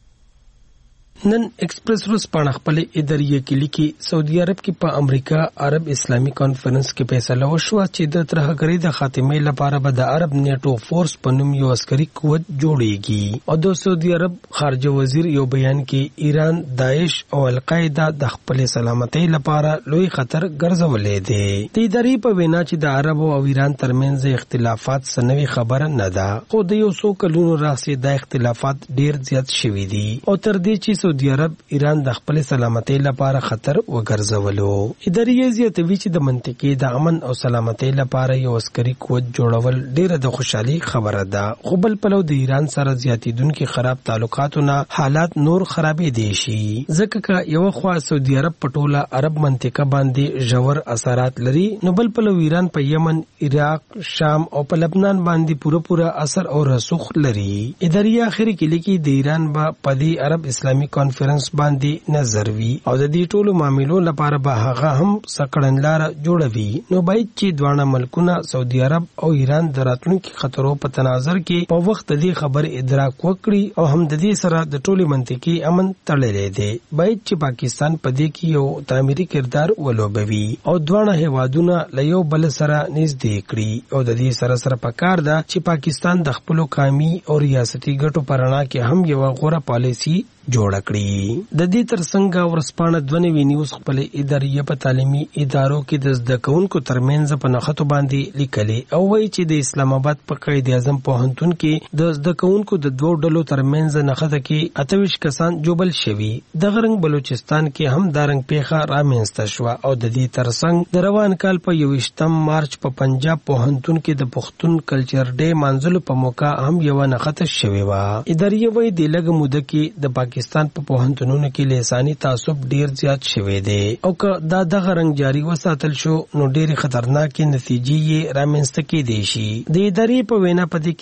نن ایکسپریس ورځپاڼه خپل اداریه کې لیکي سعودي عرب کې په امریکا عرب اسلامي کانفرنس کې فیصله وشوه چې د ترهګرۍ د خاتمې لپاره به د عرب نیټو فورس په نوم یو عسکري قوت جوړیږي. او د سعودي عرب خارجه وزیر یو بیان کې ایران، داعش او القاعده د خپل سلامتۍ لپاره لوی خطر ګرځولې دي. د ادارې په وینا چې د عرب او ایران ترمنځ اختلافات سنوي خبره نه ده، خو د یو څو کلونو راهیسې د اختلافات ډیر زیات شوي دي او تر دې چې سعودي عرب ایران د خپل سلامتۍ لپاره خطر وګرځولو. ادارې زیاتوي چې د منطقې د امن او سلامتۍ لپاره یو عسکري قوت جوړول ډیره د خوشحالي خبره ده، خو بل پلو د ایران سره زیاتیدونکو خراب تعلقاتونه حالات نور خرابې دي شي. ځکه که یو خوا سعودي عرب په ټوله عرب منطقه باندې ژور اثرات لري، نو بل پلو ایران په یمن، عراق، شام او په لبنان باندې پوره پوره اثر او رسوخ لري. ادارې اخري کې لیکي د ایران با په دې عرب اسلامي کانفرنس باندې نظر وی او د دې ټولو معاملو لپاره به هغه هم سکړنلار جوړوي. نو باید چې دواړه ملکونه سعودي عرب او ایران د راتلونکي خطرو په تناظر کې په وخت دې خبر ادراک وکړي او هم د دې سره د ټولي منطقي امن تړلې دي. باید چې پاکستان په دې کې یو تعمیري کردار ولوبوي او دواړه هیوادونه له یو بل سره نږدې کړي او د دې سره سره پکار ده چې پاکستان د خپل قومي او ریاستي ګټو پرانا کې هم یو غوره پالیسی جوړ کړی. د دې ترڅنګ ورسپانه دونوي نیوز خپل ادارې په تعلیمي ادارو کې د زده کوونکو ترمنځ په نخښو باندې لیکلي او وایي چې د اسلام آباد په قائد اعظم پوهنتون کې د زده کوونکو د دوه ډلو ترمنځ نخښه کې اتهویشت کسان جوبل شوي. د غرنګ بلوچستان کې هم دارنګ پیښه رامنځته شو او د دې ترڅنګ د روان کال په یوویشتم مارچ په پنجاب پوهنتون کې د پښتون کلچر ډے مانځلو په موقع هم یو نخښه شوې و. ادارې وایي د لږ موده کې د پاکستان په پوهنتونونو کې لساني تعصب ډیر زیات شوی دی او که دا دغه رنګ جاری وساتل شو نو ډیر خطرناک نتیجې یې رامنځته کېدای شي. د ادارې په وینا پدې کې هیڅ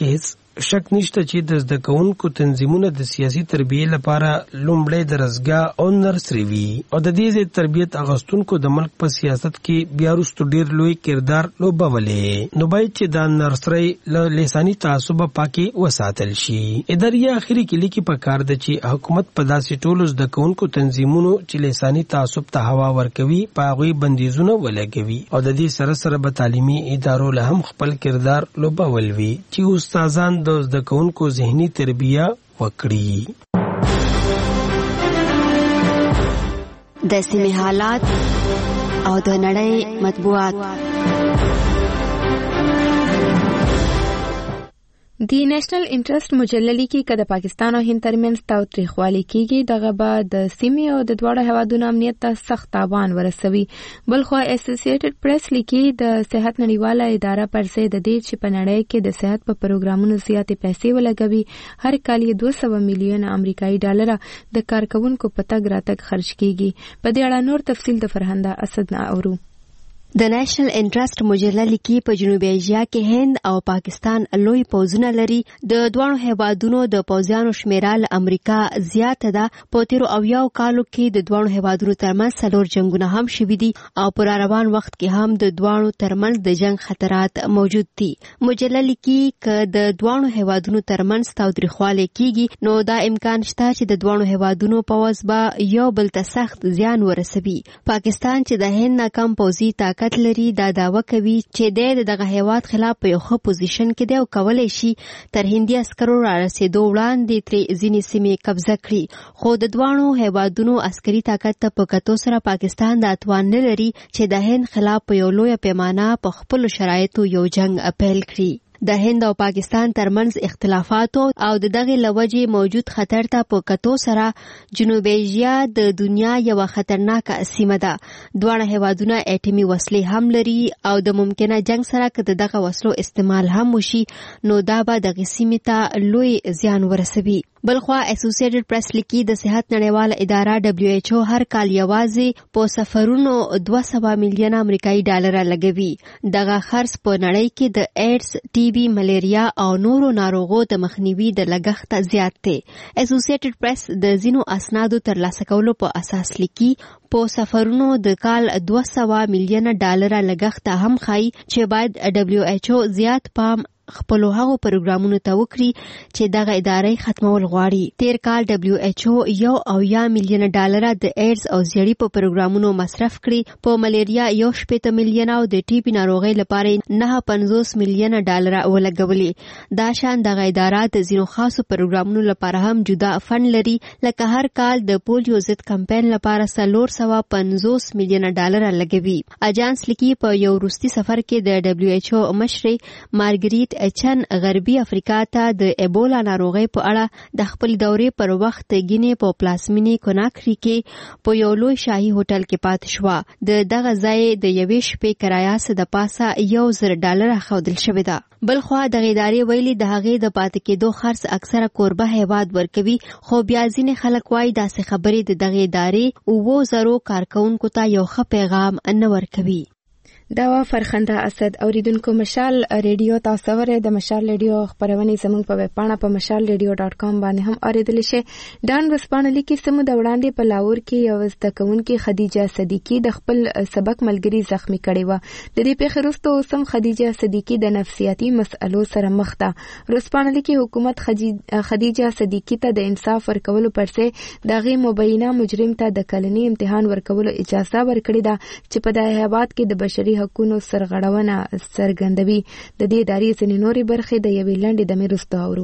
شک نشته چې د زده کوونکو تنظیمونه د سیاسي تربیې لپاره لومړی درسګاه او نرسري وي او د دې تربیت اغوستونکو د ملک په سیاست کې بیا وروسته ډیر لوی کردار لوبولې. نو باید چې دا نرسري له لساني تعصب پاکي وساتل شي. اداري اخري کې لیکي په کار ده چې حکومت په داسې ټولو زده کوونکو تنظیمونو چې لساني تعصب ته هوا ورکوي په هغوی بندیزونه ولګوي او د دې سره سره به تعلیمي ادارو له هم خپل کردار لوبول وي چې استادان د زده کوونکو ذهني تربیه وکړي. د سیمې حالات او د نړۍ مطبوعات. دی نېشنل انټرست مجله لیکي چې د پاکستان او هند ترمنځ تاوتریخوالی کیږي دغه به د سیمې او د دواړو هیوادونو امنیت ته سخت تاوان ورسوي. بلخو اسوسییټډ پریس لیکي د صحت نړیواله اداره پر ځای د دې چې په نړۍ کې د صحت په پروګرامونو زیاتې پیسې ولګوي هر کال یې دوه سوه میلیون امریکایي ډالر د کارکونکو په تګ راتګ خرج کیږي. په دې اړه نور تفصیل د فرهنده اسد نه اورو. د نېشنل انټرست مجله لیکي په جنوبي ایشیا کې هند او پاکستان لوی پوځونه لري. د دوه هیوادونو د پوځیانو شمیره له امریکا زیاته ده. په تیرو اویاو کالو کې د دوه هیوادونو ترمنځ څلور جنگونه هم شوي دي او پر روان وخت کې هم د دوه ترمنځ د جنگ خطرات موجود دي. مجله لیکي چې د دوه هیوادونو ترمنځ تاوتریخوالی کیږي نو دا امکان شته چې د دوه هیوادونو پوځ به یو بل ته سخت زیان ورسوي. پاکستان چې د هند نه کم پوځي طاقت لري دا دعوه کوي چې د دغه هیواد خلاف په یو ښه پوزیشن کې دی او کولای شي تر هندي عسکرو را رسیدو وړاندې ترې ځینې سیمې قبضه کړي. خو د دواړو هیوادونو عسکري طاقت ته په کتو سره پاکستان د توان نه لري چې د هند خلاف په یو لوی پیمانه په خپلو شرایطو یو جنگ پیل کړي. د هند او پاکستان ترمنځ اختلافاتو او د دغه لوجې موجود خطر ته په کتو سره جنوبي ایشیا د دنیا یو خطرناک سیمه ده. دواړه هیوادونه اټومي وسلې هم لري او د ممکنه جنگ سره که دغه وسلو استعمال هم وشي نو دا به دغه سیمې ته لوی زیان ورسوي. بلخوا اسوسییټډ پریس لیکي د صحت نړیواله اداره دبلیو ایچ او هر کال یوازې په سفرونو دوه سوه میلیون امریکایي ډالر لګوي. دغه خرڅ په نړۍ کې د ایډز، ټي بي، ملیریا او نورو ناروغو د مخنیوي د لګښت زیات دی. اسوسییټډ پریس د ځینو اسنادو ترلاسه کولو په اساس لیکي په سفرونو د کال دوه سوه میلیون ډالر لګښت هم ښایي چې باید دبلیو ایچ او زیات پام خپلو هغو پروګرامونو ته وکړي چې دغه ادارې ختمول غواړي. تیر کال دبلیو ایچ او یو اویا میلیون ډالر د ایډز او زیړی په پروګرامونو مصرف کړي. په ملیریا یو شپېته میلیون او د ټي بي ناروغۍ لپاره نه پنځوس میلیون ډالر ولګولي. دا شان دغه اداره د ځینو خاصو پروګرامونو لپاره هم جدا فند لري لکه هر کال د پولیو ضد کمپاین لپاره څلور سوه پنځوس میلیون ډالر لګوي. اجانس لیکي په یو وروستي سفر کې د دبلیو ایچ او مشرې مارګریټ چن غربي افریقا ته د ایبولا ناروغۍ په اړه د خپل دورې پر وخت ګینې په پلاسمینی کناکری کې په یو لوی شاهي هوټل کې پاتې شوه. د دغه ځای د یوې شپې کرایه څه د پاسه یو زر ډالر ښودل شوې ده. بلخوا دغه ادارې ویلي د هغې د پاتې کېدو خرڅ اکثره کوربه هیواد ورکوي خو بیا ځینې خلک وایي داسې خبرې د دغې ادارې اوو زرو کارکونکو ته یو ښه پیغام نه ورکوي. دا وا فرخنده اسد اوریدونکو مشال ریډیو تاسو ورې د مشال ریډیو خبرونه زموږ په ویب پاڼه په مشال ریډیو ډاټ کام باندې هم اوریدل شي. ډان وسپانه لیکي سمو د وړاندې په لاور کې یو زده کوونکې خدیجه صدیقی د خپل سبق ملګری زخمی کړي و. د دې پیښې وروسته سم خدیجه صدیقی د نفسیاتي مسئلو سره مخ ده. وسپانه لیکي حکومت خدیجه صدیقی ته د انصاف ورکولو پرسه دغه مبینه مجرم ته د کلنی امتحان ورکولو اجازه ورکړي ده چې په دغه هیواد کې د بشري حقوقو سرغړونه څرګندوي. د دې ادارې ځینې نورې برخې د یوې لنډې دمې وروسته اورو.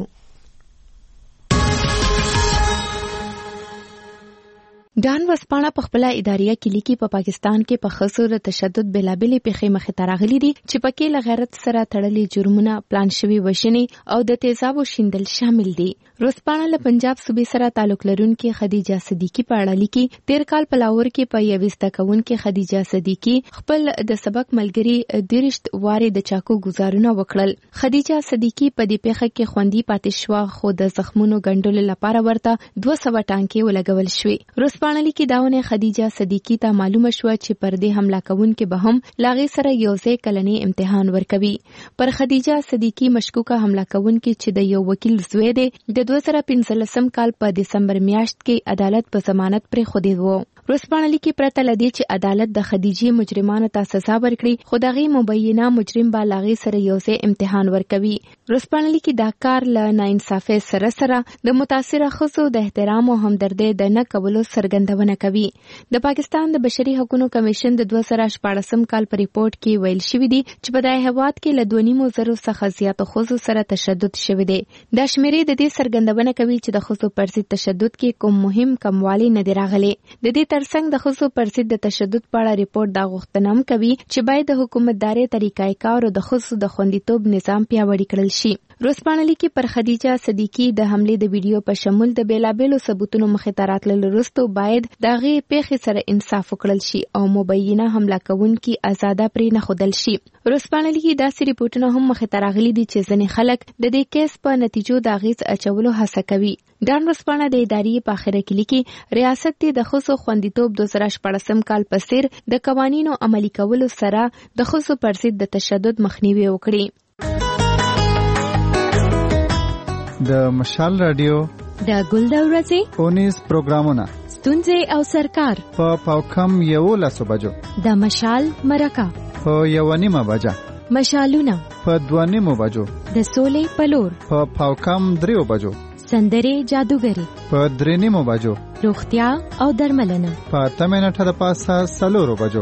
ډان وسپانه په خپل اداریه کې لیکي په پاکستان کې په خصوص د تشدد بلابلې پیښې مخې ته راغلي دي چې پکې له غیرت سره تړلې جرمونه پلان شوي وژنې او د تیزابو شیندل شامل دي. وسپانه له پنجاب صوبې سره تعلق لرونکي خدیجه صدیقی په اړه لیکي. تیر کال په لاهور کې په یوې زده کوونکې خدیجه صدیقی خپل د سبق ملګری دیرشت وارې د چاکو گزارونه وکړل. خدیجه صدیقی په دې پیښه کې خوندي پاتې شوه خو د زخمونو ګنډلو لپاره ورته دوه سوه ټانکې ولګول شوې. ورځپاڼه لیکي داونه خدیجه صدیقی ته معلومه شو چې پر دې حمله کوونکې به هم لاغې سره یو ځای کلنی امتحان ورکوي. پر خدیجه صدیقی مشکوکه حمله کوونکې چې د یو وکیل زوی دی د دوه زره پنځلسم کال په دسمبر میاشت کې عدالت په ضمانت پرې خودي وو. ورځپاڼه لیکي پرته لدی چې عدالت د خدیجه مجرمانو ته سزا ورکړي خو دغه مبینه مجرم به لاغې سره یو ځای امتحان ورکوي. ورځپاڼه لیکي دا کار له ناانصافۍ سره سره د متاثره ښځو د احترام او همدردۍ د نه کولو څرګندونه کوي. د پاکستان د بشري حقوقو کمیشن د دوه زره شپاړسم کال په ریپورت کې ویل شوی دی چې په دغه هیواد کې له دوه نیمو زرو څخه زیاتو ښځو سره تشدد شوی دی. دا شمیرې د دې څرګندونه کوي چې د ښځو پر ضد تشدد کې کوم مهم کموالی نه دی راغلی. د دې ترڅنګ د ښځو پر ضد د تشدد په اړه ریپورت دا غوښتنه هم کوي چې باید د حکومتدارۍ طریقه کار او د ښځو د خوندیتوب نظام پیاوړی کړل شي. ورځپاڼه لیکي پر خدیجه صدیقی د حملې د ویډیو په شمول د بیلابیلو ثبوتونو مخې ته راتللو وروسته باید د هغې پیښې سره انصاف وکړل شي او مبینه حمله کوونکي آزاده پرې نه ښودل شي. ورځپاڼه لیکي داسې ریپورټونه هم مخې ته راغلي دي چې ځینې خلک د دې کیس په نتیجو د اغېز اچولو هڅه کوي. ډان ورځپاڼه د ادارې په اخره کې لیکي ریاست د ښځو خوندیتوب دوه زره شپاړسم کال په څیر د قوانینو عملي کولو سره د ښځو پر ضد د تشدد مخنیوي وکړي. د مشال رادیو د ګل د ورځې اونیز پروګرامونه ستونزې او سرکار په پاوکم یو لسو بجو د مشال مرکه په یو نیمه بجه مشالونه په دوه نیمو بجو د سولې پلور په پاوکم دریو بجو سندرې جادوګری په درې نیمو بجو روغتیا او درملنه په اته منټه د پاسه څلورو بجو.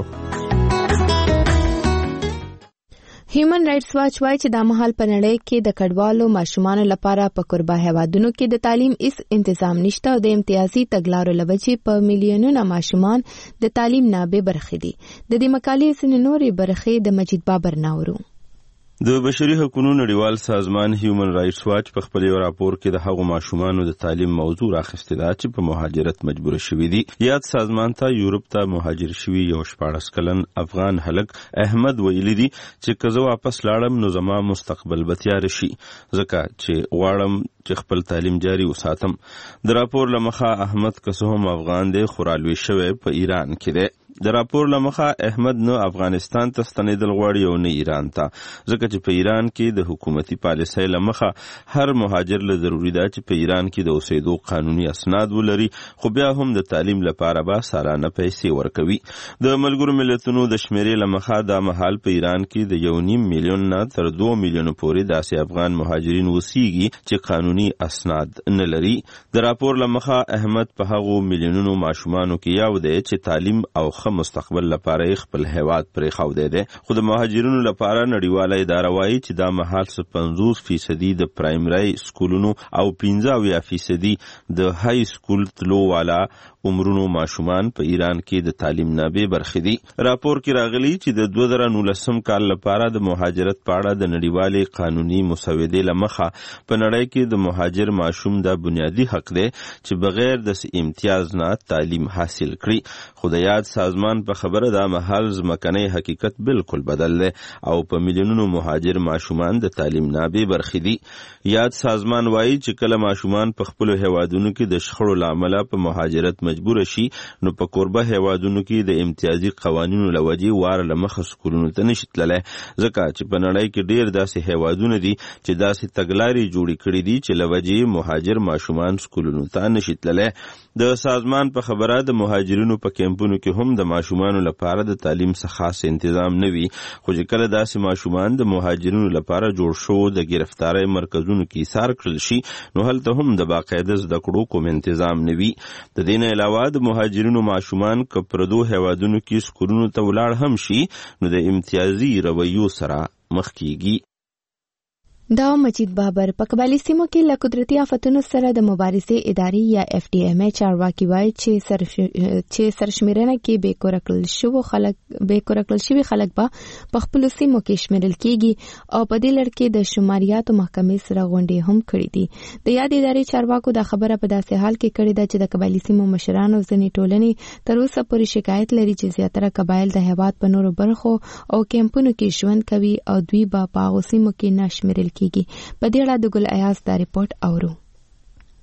هیومن رائټس واچ وايي چې د مهال په نړۍ کې د کډوالو ماشومانو لپاره په قربا هیوادونو کې د تعلیم هیڅ تنظیم نشته او د امتیازي تګلارو لوجې په میلیونونو ماشومان د تعلیم نه بې برخې دي. د دې مقالې ځینې نورې برخې د مجید بابر ناورو. د بشري حقوقو نړیوال سازمان هیومن رائټس واچ په خپل یو راپور کې د هغو ماشومانو د تعلیم موضوع راخیستې ده چې په مهاجرت مجبور شوي دي. یاد سازمان ته یورپ ته مهاجر شوي یو شپاړس کلن افغان هلک احمد ویلي دي چې که زه واپس لاړم نو زما مستقبل به تیاره شي ځکه چې غواړم چې خپل تعلیم جاري وساتم. د راپور له مخه احمد که څه هم افغان دی خو رالوی شوی په ایران کې دی. د راپور له مخه احمد نه افغانستان ته ستنېدل غواړي او نه ایران ته ځکه چې په ایران کې د حکومتي پالیسۍ له مخه هر مهاجر له ضروري ده چې په ایران کې د اوسېدو قانوني اسناد ولري خو بیا هم د تعلیم لپاره به سالانه پیسې ورکوي. د ملګرو ملتونو د شمیرې له مخه دا مهال په ایران کې د یو نیم میلیون نه تر دوه میلیونو پورې داسې افغان مهاجرین اوسیږي چې قانوني اسناد نه لري. د راپور له مخه احمد په هغو میلیونونو ماشومانو کې یو دی چې تعلیم او مستقبل لپاره خپل هیواد پرې خو دی. خو د مهاجرینو لپاره نړیواله اداره وایي چې دا مهال څه پنځوس فیصدي د پرایمري سکولونو او پنځه اویا فیصدي د های سکول تلو والا عمرونو ماشومان په ایران کې د تعلیم نه بې برخې دي. راپور کې راغلی چې د دوه زره نولسم کال لپاره د مهاجرت په اړه د نړیوالې قانوني مسودې له مخه په نړۍ کې د مهاجر ماشوم د بنیادي حق دی چې بغیر د امتیاز نه تعلیم حاصل کړي. خو د یاد سازمان په خبره دا مهال ځمکنی حقیقت بالکل بدل دی او په میلیونونو مهاجر ماشومان د تعلیم نه بې برخې دي. یاد سازمان وایي چې کله ماشومان په خپلو هیوادونو کې د شخړو له امله په مهاجرت مجبور شي نو په کوربه هیوادونو کې د امتیازي قوانینو له وجې وار له مخه سکولونو ته نشي تللی ځکه چې په نړۍ کې ډیر داسې هیوادونه دي چې داسې تګلارې جوړې کړي دي چې له وجې مهاجر ماشومان سکولونو ته نشي تللی. د سازمان په خبره د مهاجرینو په کیمپونو کې هم د ماشومانو لپاره د تعلیم څخه خاص تنظیم نه وي خو چې کله داسې ماشومان د مهاجرینو لپاره جوړ شو د گرفتارۍ مرکزونو کې ایثار کړل شي نو هلته هم د باقاعده زده کړو کوم تنظیم نه وي. د دې نه علاوه د مهاجرینو ماشومان که پردو هیوادونو کې سکولونو ته ولاړ هم شي نو د امتیازي رویو سره مخ کیږي. دا مجید بابر په قبایلی سیمو کې له قدرتي آفتونو سره د مبارزې ادارې یا اف ډي ایم چارواکي وایي چې سر چې سرشمیرنه کې بې کوره کړل شوي خلک بې کوره کړل شوي خلک به په خپلو سیمو کې شمیرل کیږي او په دې لړ کې د شماریاتو محکمې سره غونډې هم کړې دي. د یاد ادارې چارواکو دا خبره په داسې حال کې کړې ده چې د قبایلی سیمو مشرانو ځینې ټولنې تر اوسه پورې شکایت لري چې زیاتره قبایل د هیواد په نورو برخو او کیمپونو کې ژوند کوي او دوی به په هغو سیمو کې نه شمیرل کیږي. په دې اړه د ګل ایاز دا ریپورت اورو.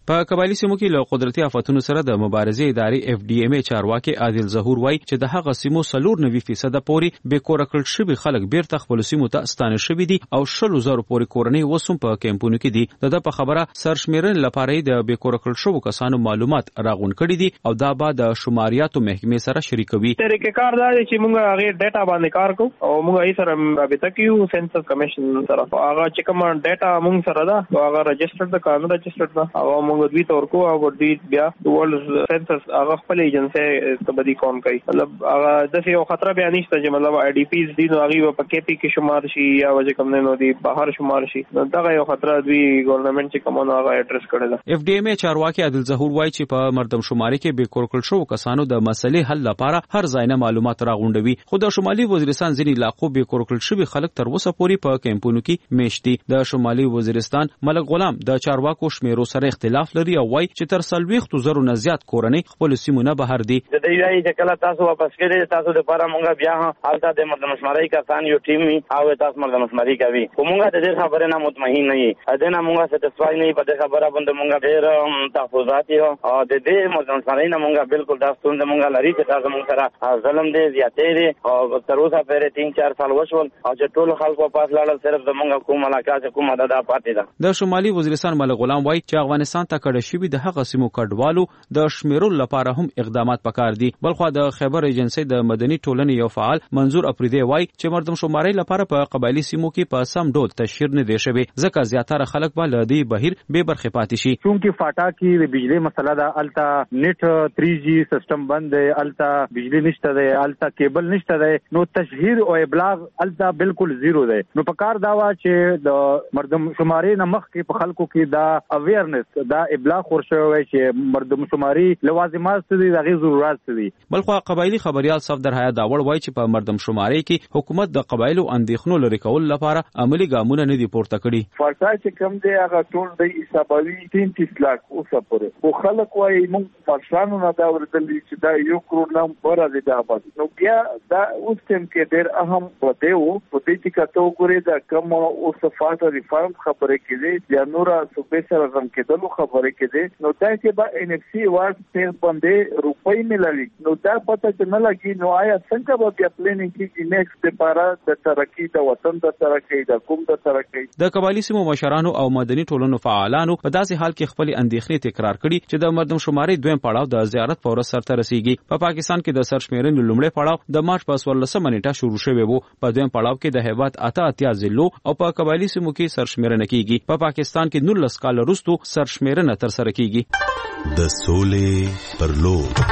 په قبایلی سیمو کې له قدرتي آفتونو سره د مبارزې ادارې اف ډي ایم ای چارواکي عادل ظهور وایي چې د هغه سیمو څلور نوي فیصد پورې بې کوره کړل شوي خلک بیرته خپلو سیمو ته ستانه شوي دي او شلو زرو پورې کورنۍ اوس هم په کیمپونو کې دي. د ده په خبره سرشمیرنې لپاره یې د بې کوره کړل شوو کسانو معلومات راغونډ کړي دي او دا به د شماریاتو محکمې سره شریکوي. طریقې کار دا دی چې موږ هغې ډیټا باندې کار کوو او موږ هغې سره رابطه کوو سنسس کمیشن سره. هغه چې کومه ډیټا موږ سره ده هغه رجسټرډ ده که نه رجسټرډ ده هغه موږ دوی ته ورکوو او دوی بیا د ورلډ سنسس هغه خپل ایجنسۍ ته به دوی کون کوي. مطلب هغه داسې یو خطره بیا نشته چې مطلب آی ډي پیز دي نو هغې به په کې پي کې شمار شي یا به چې کوم دی نو دوی بهر شمار شي. نو دغه یو خطره دوی ګورنمنټ چې کومه هغه اډرس کړی ده. اف ډي ایم ای چارواکي عادل ظهور وایي چې په مردم شماري کې بې کوره کړل شوو کسانو د مسلې حل لپاره هر ځای نه معلومات راغونډوي. خو د شمالي وزیرستان ځینې علاقو بې کوره کړل شوي خلک تر اوسه پورې په کیمپونو کې میشت دي. د شمالي وزیرستان ملک غلام د چارواکو شمیرو سره اختلاف لري او وایي چې تر څلوېښتو زرو نه زیات کورنۍ خپلو سیمو نه بهر دي. د دې وایي چې کله تاسو واپس کېږئ تاسو دپاره مونږ بیا هلته د مردم شمارۍ کسان یو ټیم وي او تاسو مردم شماري کوي. خو مونږ د دې خبرې نه مطمئن نه یو. د دې نه مونږ سټسفای نه یو. په دې خبره باندې مونږ ډېر تحفظات یو او د دې مردم شمارۍ نه مونږ بالکل دا ستونزه مونږ لري چې تاسو مونږ سره ظلم دی زیاتې دی او تر اوسه پورې تین چار سال وشول او چې ټول خلکو پاس لاړل صرف زمونږ کوم علاقه چې کومه ده دا پاتې ده. د شمالي وزیرستان ملک غلام وایي چې افغانستان ته کډه شوي د هغه سیمو کډوالو د شمیرلو لپاره هم اقدامات پکار دي. بلخوا د خیبر ایجنسۍ د مدني ټولنې یو فعال منظور اپریدی وایي چې مردم شمارۍ لپاره په قبایلی سیمو کې په سم ډول تشهیر نه دی شوی ځکه زیاتره خلک به له دې بهیر بې برخې پاتې شي. چونکې فاټا کې د بجلی مسله ده الته نیټ تھری جی سیستم بند دی الته بجلی نشته دی الته کیبل نشته دی نو تشهیر او ابلاغ الته بالکل زیرو دی. نو په کار دا وا چې د مردم شمارۍ نه مخکې په خلکو کې دا اویرنس دا ابلاغ خور شوی چې مردم شماري لوازمات څه دي د هغې ضرورات څه دي. بلخوا قبایلي خبریال صفدر حیا داوړ وایي چې په مردم شمارۍ کې حکومت د قبایلو اندېښنو لرې کولو لپاره عملي ګامونه نه دي پورته کړي. فاټا چې کوم دی هغه ټول دی حسابوي تینتیس لاک اوسه پورې خو خلک وایي موږ پرشانو نه دا اورېدلي چې دا یو کروړ نه بره دی دا آباد. نو بیا دا اوس ټایم کې ډېر اهم پدې و په دې چې که ته وګورې دا کوم اوس فاټا ریفارم خبرې کېدې یا نوره صوبې سره غم کېدلو خبرې کېدې نو دا چې به ان اف سی واټ پیر باندې روپۍ ملوي نو دا پته چې نه لګي نو آیا څنګه به بیا پلانینګ کېږي نیکسټ لپاره د ترقي د وطن د ترقي د قوم د ترقي. د قبایلي سیمو مشرانو او مدني ټولنو فعالانو په داسې حال کې خپل اندېښنې تکرار کړي چې د مردم شمارۍ دویم پړاو د زیارت په ورځ سرته رسیږي. په پاکستان کې د سرشمیرنې لومړی پړاو د مارچ په څوارلسمه نیټه شروع شوی و. په دویم پړاو کې د هیواد اته اتیا ضلعو او په قبایلي سیمو کې سرشمیرنه کیږي. په پاکستان کې نولس کاله وروسته سرشمیرنه ترسره کیږي. د سولې پر لور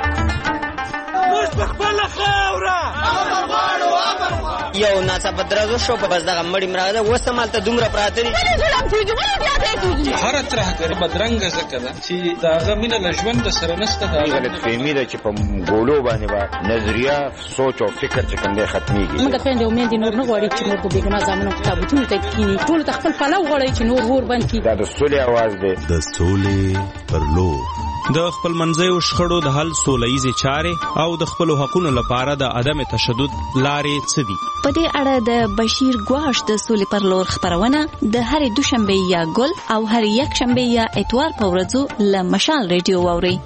یو ناڅاپه درزو شو په بس دغه مړی مراده اوس هم هلته دومره پراته دي هره ترهګري بدرنګه ځکه ده چې د هغه مینه له ژونده سره نشته. دا غلطفهمي ده چې په ګولو باندې به نظریه سوچ او فکر چې کوم دی ختمېږي. موږ د خویندې او میندې نور نه غواړي چې نور په بېګناه زامنو په تابوتونو ته کښېني ټولو ته خپل پلو غواړي چې نور اور بند کړي. دا د سولې اواز دی. د سولې پر لور د خپل منځیو شخړو د حل سوله ییزې چارې او د خپلو حقونو لپاره د عدم تشدد لارې څه دي. په دې اړه د بشیر ګواش د سولې پر لور خبرونه د هرې دوشنبې یا ګل او هرې یکشنبې یا اتوار په ورځو له مشال ریډیو واورئ.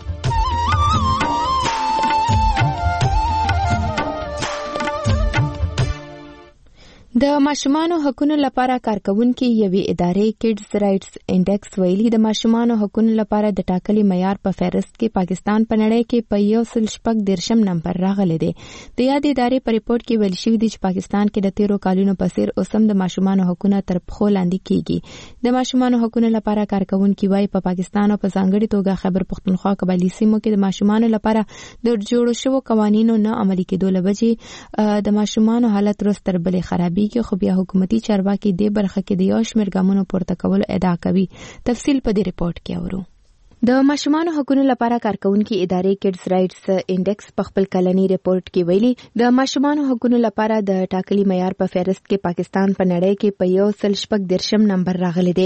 د ماشومانو حقوقو لپاره کارکونکو یوې ادارې کډز رائټس انډیکس ویلي د ماشومانو حقوقو لپاره د ټاکلي معیار په فهرست کې پاکستان په نړۍ کې په یو سل شپږ دیرشم نمبر راغلی دی. د یادې ادارې په ریپورت کې ویل شوي دي چې پاکستان کې د تیرو کالونو په څیر اوس هم د ماشومانو حقوقونه تر پښو لاندې کیږي. د ماشومانو حقوقو لپاره کارکونکو وايي په پاکستان او په ځانګړي توګه خیبر پختونخوا قبایلي سیمو کې د ماشومانو لپاره د جوړو شوو قوانینو نه عملي کېدو له وجې د ماشومانو حالت ورځ تر بلې خرابېږي. خو بیا حکومتي چارواکي دې برخه کې د یو شمېر ګامونو پورته کولو ادعا کوي. تفصیل په دې ریپورت کې اورو. د ماشومانو حقوقو لپاره کارکونکو ادارې کډز رائټس انډیکس په خپل کلنی ریپورت کې ویلي د ماشومانو حقوقو لپاره د ټاکلي معیار په فهرست کې پاکستان په نړۍ کې په یو سل شپږ دیرشم نمبر راغلی دی.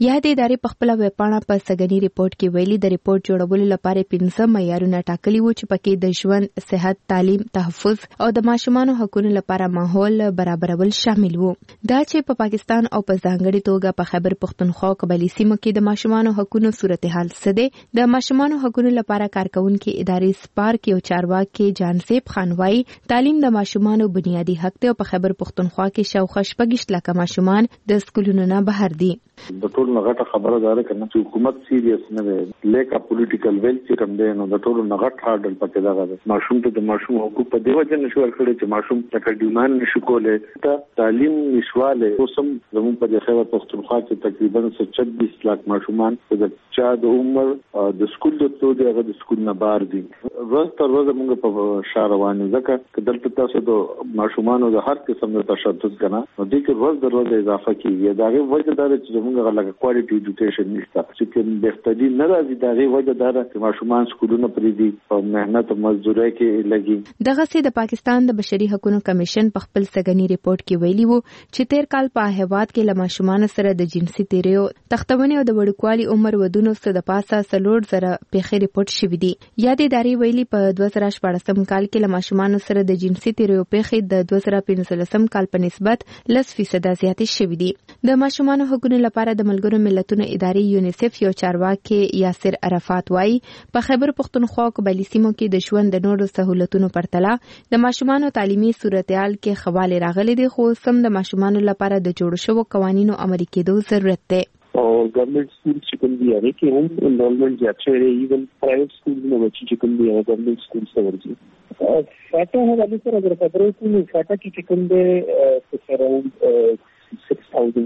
یاد ادارې په خپل ویب پاڼه په سګنی ریپورت کې ویلي د ریپورت جوړولو لپاره پنځه معیارونه ټاکلي وو چې پکې د ژوند، صحت، تعلیم، تحفظ او د ماشومانو حقوقو لپاره ماحول برابرول شامل وو. دا چې په پاکستان او په ځانګړي توګه په خیبر پختونخوا قبایلی سیمو کې د ماشومانو حقوقو صورتحال څه دی. د ماشومانو حقوقو لپاره کارکونکو ادارې سپارک یو چارواکي جانسیب خان وايي تعلیم د ماشومانو بنیادی حق دی او په خیبر پختونخوا کې شاوخوا شپږ لکه ماشومان د سکولونو نه بهر دي. د ټول نغټه خبره ده کنه چې حکومت سیریس نه دی، لیکا پولیټیکل ویل چې کوم دی نو د ټول نغټ هارډل پکې دا غواړي ماشوم ته د ماشوم حقوق په دی وجه نشو ورکړي چې ماشوم تک ډیمان نشو کولای ته تعلیم نشواله اوسم زموږ په خیبر پختونخوا کې تقریبا چھبیس لک ماشومان د چا د عمر د سکول د تو دغه د سکول نه بار دي. ورځ تر ورځې موږ په شهر روانو ځکه چې دلته تاسو د ماشومان د هر قسم د تشدد کنه نو د کې ورځ تر ورځې اضافه کیږي. دا غي وجه دا چې موږ غلغه کوالټي ایجوکیشن نشته چې کوم بهتري نه راځي. دا غي وجه دا چې ماشومان سکولونه پرې دي او مهنت او مزدوري کې لګي. دغه سي د پاکستان د بشري حقوقو کمیشن په خپل سګنی ریپورت کې ویلي وو چې تیر کال په هیواد کې له ماشومان سره د جنسي تیریو، تختونې او د وړوکوالي عمر ودونو څخه د پاسه سلوړ زره پیخي ریپورت شوی دی. یاد ادارې ویلي په دوه زره شپږم کال کې له ماشومان سره د جنسي تیریو پیخي د دوه زره پنځلسم کال په نسبت لس فیصد زیاتې شوی دی. د ماشومان حقوقو لپاره د ملګرو ملتونو ادارې یونیسف یو چارواکي یاسر عرفات وايي په خیبر پختونخوا قبایلی سیمو کې د ژوند د نورو سہولتونو پرتله د ماشومان تعلیمي صورتحال کې خواله راغلي دي، خو سم د ماشومان لپاره د جوړ شوو قوانینو عملي کېدو ضرورت دی. اور گورنمنٹ اسکول چې کوم دی هغه کې هم انرولمنٹ زیات شوی دی. ایون پرایویټ سکول نه بچي چې کوم دی هغه گورنمنٹ سکول څخه ورځي. فاټا هغه سره اگر خبرې کوو فاټا کې چې کوم دی اراوند six thousand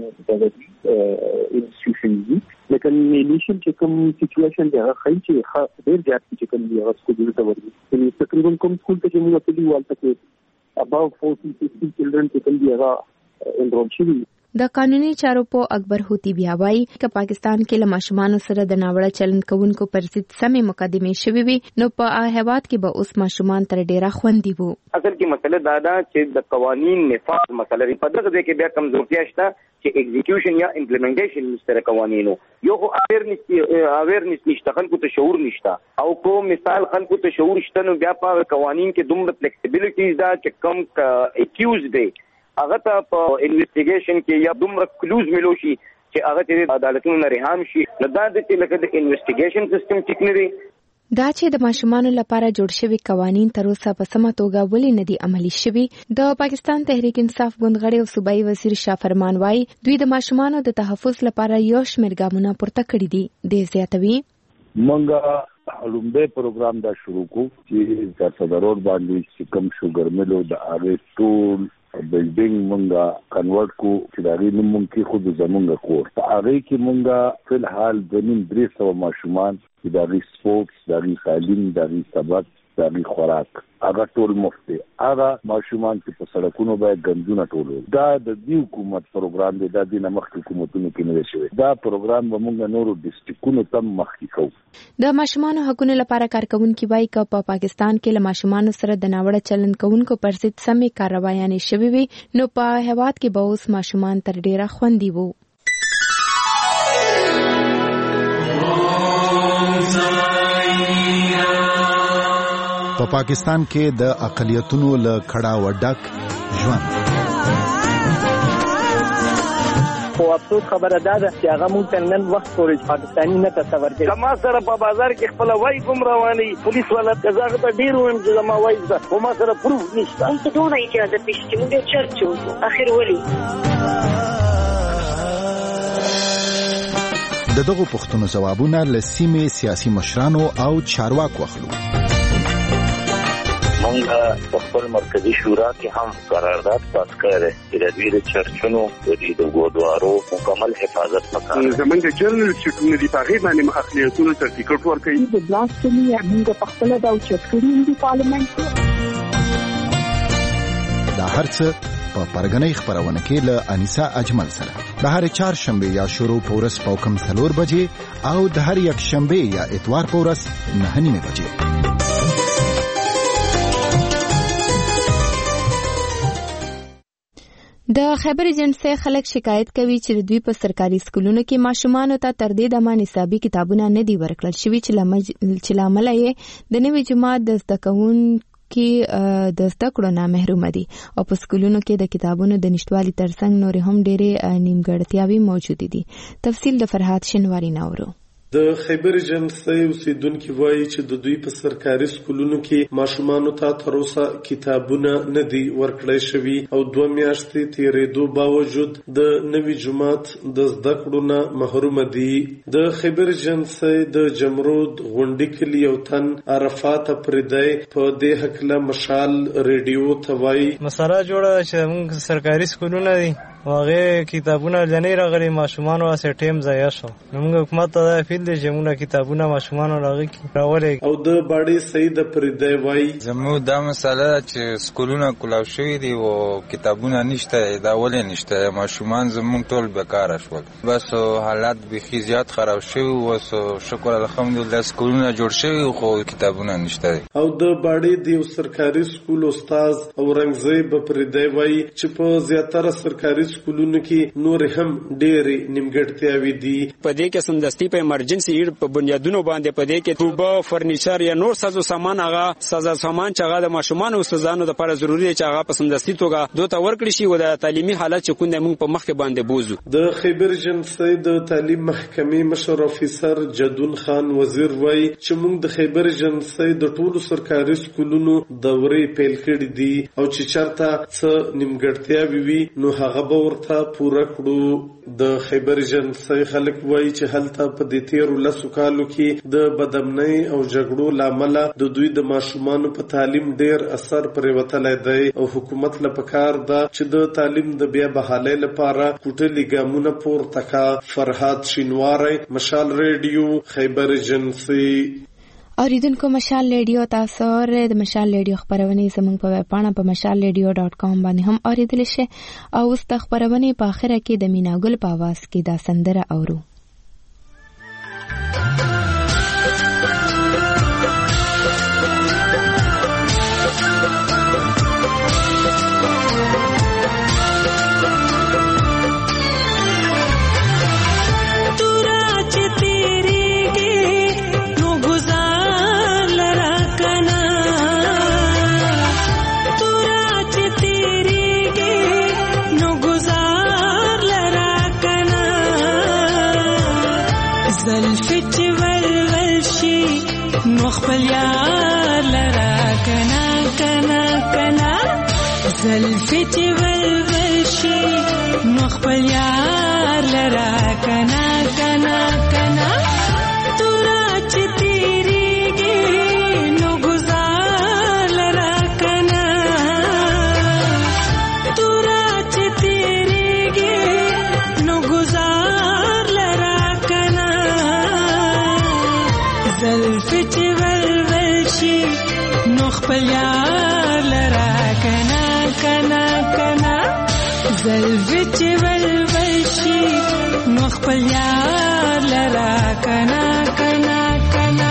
انسټیټیوشنز دي، لیکن انیشل چې کوم سچویشن دی هغه خل چې ډېر زیات چې کوم دی هغه سکول ته ورځي. یعنی تقریبا کوم سکول ته چې موږ په دې والته کې اباو forty fifty چلډرن چې کوم دی هغه انرول شوي. د قانوني چارو په اکبر هوتی بیا وایي چې پاکستان کې له ماشومانو سره د ناوړه چلند کوونکو پر ضد سمې مقدمې شوې وي، نو په هیواد کې به اوس ماشومان تر ډیره خوندي وو. اصل کې مسله دا ده چې د قوانین نفاذ مسله په دغه ځای کې بیا کمزورتیا شته چې ایگزیکیوشن یا امپلیمنټیشن نشته قوانینو. یو خو اویرنس اویرنس نشته، خلکو ته شعور نشته، او کو مثال خلکو ته شعور شته نو بیا په قوانین کې دومره فلیکسیبিলিټیز دا چې کم اکیوز دی هغه ته په انویسټیګیشن کې یا دومره کلوز ملو شي چې هغه د عدالتونو نه ریحان شي. نو دا د چې لکه د انویسټیګیشن سیستم ټیک نه دی. دا چې د ماشومانو لپاره جوړ شوی قوانین تر اوسه په سمه توګه ولې نه دي عملي شوي. د پاکستان تحریک انصاف ګوند غړی او صوبایي وزیر شاه فرمان وايي دوی د ماشومانو د تحفظ لپاره یو شمېر ګامونه پورته کړي دي. د زیاتوي منګه لومبه پروګرام دا شروع کو چې د صدرور باندې چې کوم شوګر ملو د هغه ټول بلډینګ مونږه کنورټ کو چې دا غي نوم کې خود زمونږه کور په هغه کې مونږه فل حال د نیم درې سو ماشومان چې دا غي سپورتس دا غي تعلیم دا غي سبق دا غي خوراک هغه ټول مفت. هغه ماشومان چې په سړکونو باندې ګندونه ټول دا د دې حکومت پروګرام دی، دا د مخکې حکومتونو کې نه شوی. دا پروګرام به موږ نورو ډیسټریکټونو تم مخکې کوو. د ماشومان حقوقو لپاره کارکونکو وايي چې په پاکستان کې له ماشومان سره د ناوړه چلند کوونکو پر ضد سمې کاروایانې شوې وي، نو په هیواد کې به اوس ماشومان تر ډیره خوندي وو. په پاکستان کې د اقلیتونو له کړه وډک ژوند. خو افسوس خبره ده چې هغه مونږ ته نن وخت پورې پاکستاني نه تصور کوي. زما سره په بازار کې خپل وای کوم رواني پولیس والا کزاغه ته ډیر ویم چې زما وای ده، خو ما سره پروف نشته. مونږ ته ټول اجازه پېښې مونږ چرچو اخر ولي د دغو پوښتنو ځوابونه له سیمې سیاسي مشرانو او چارواکو اخلو. مونږ په خپل مرکزی شورا کې هم قرارداد پاس کړی چې د دوی د چرچونو د دې د ګودوارو مکمل حفاظت وکړي. زمونږ جنرال چټونه دی په هغه باندې اقلیتونو سرټیفیکټ ورکړي. د بلاسټمي موږ په خپل د چټکړي دی پارلیمنت. دا هرڅه په پرګنۍ خبرونه کې له انیسا اجمل سره د هر چهار شنبه یا شروع پورس په کم څلور بجې او د هر یک شنبه یا اتوار پورس نه نیمه بجې. د خیبر ایجنسۍ خلک شکایت کوي چې د دوی په سرکاري سکولونو کې ماشومانو ته تر دې دمه نصابي کتابونه نه دي ورکړل شوي چې له امله یې د نوي جماعت د زده کوونکي د زده کړو نه محرومه دي او په سکولونو کې د کتابونو د نشتوالي ترڅنګ نورې هم ډېرې نیمګړتیاوې موجودې دي. تفصیل د فرهاد شنواري ناورو. د خیبر ایجنسۍ اوسیدونکي وایي چې د دوی په سرکاري سکولونو کې ماشومانو ته تر اوسه کتابونه نه دي ورکړی شوي او دوه میاشتې تېرېدو باوجود د نوي جومات د زده کړو نه محرومه دي. د خیبر ایجنسۍ د جمرود غونډي کلي یو تن عرفات افریدی په دې هکله مشال ریډیو ته وایي مسله جوړه چې موږ سرکاري سکولونه دي هغه کتابونه لنی راغلي ماشومان واسه ټیم ضایع شو. موږ حکومت ته اپیل دی چې موږ کتابونه ماشومان راغلي راولې. او د باډي سید پردی وای زموږ دا مسله چې سکولونه کلاو شوی دي او کتابونه نشته دا ولې نشته ماشومان زموږ ټول بیکاره شول. بس حالات بخي زیات خراب شوی او شکر الحمدلله سکولونه جوړ شوی خو کتابونه نشته. او د باډي دی سرکاري سکول استاد او رنگزی پردی وای چې په زیاتره سرکاري سکولونو کې نور هم ډېرې نیمګړتیاوې دي. په دې کې سمدستي په ایمرجنسي ایډ په بنیادونو باندې په دې کې توبه فرنیچر یا نور سازو سامان هغه سازو سامان چې هغه د ماشومان او استادانو لپاره ضروري دی چې هغه په سمدستي توګه دوی ته ورکړي شي او د تعلیمي حالت چې کوم موږ په مخ کې باندې بوزو. د خیبر ایجنسۍ د تعلیم محکمې مشر افیسر جدون خان وزیر وایي چې موږ د خیبر ایجنسۍ د ټولو سرکاري سکولونو دورې پیل کړې دي او چې چرته څه نیمګړتیاوې وي نو هغه ورته پوره کړو. د خیبر ایجنسۍ خلک وایي چې هلته په دې تیرو لسو کالو کې د بدامنۍ او جګړو لامل د دوی د ماشومانو په تعلیم ډیر اثر پرې وتلی دی او حکومت له پکار ده چې د تعلیم د بیا بحالۍ لپاره کوټلي ګامونه پورته کړي. فرهاد شینواری، مشال ریډیو، خیبر ایجنسۍ. اوریدونکو مشال ریډیو تاسو ر د مشال ریډیو خبرونه زموږ په ویب پاڼه په مشال ریډیو ډاټ کام باندې هم اوریدل شي او اوس د خبرونه په اخره کې د میناګل په आवाज کې دا سندره اورو. خپل یار لرا کنا کنا کنا زلفی چې ولول شي نو خپل یار لرا کنا کنا کنا تورا چې تیریږي نو گزار لرا کنا تورا چې تیریږي نو گزار لرا کنا زلفی چې نو خپل یار لرا کنا کنا کنا زلفی چې ولول شي نو خپل یار لرا کنا کنا کنا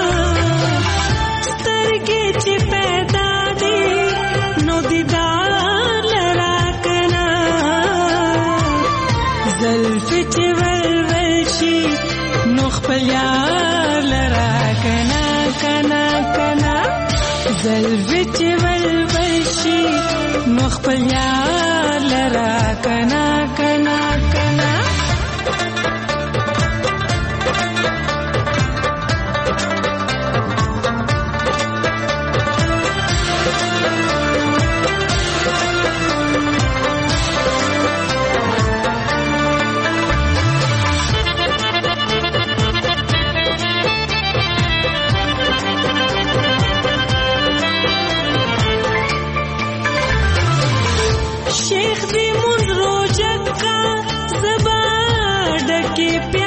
چې پیدا دی نو دیدار زلفې چې ولول شي نو خپل یار لرا کنا کنا کنا زلفې چې ولول شي نو خپل یار لرا کنا کنا کنا Keep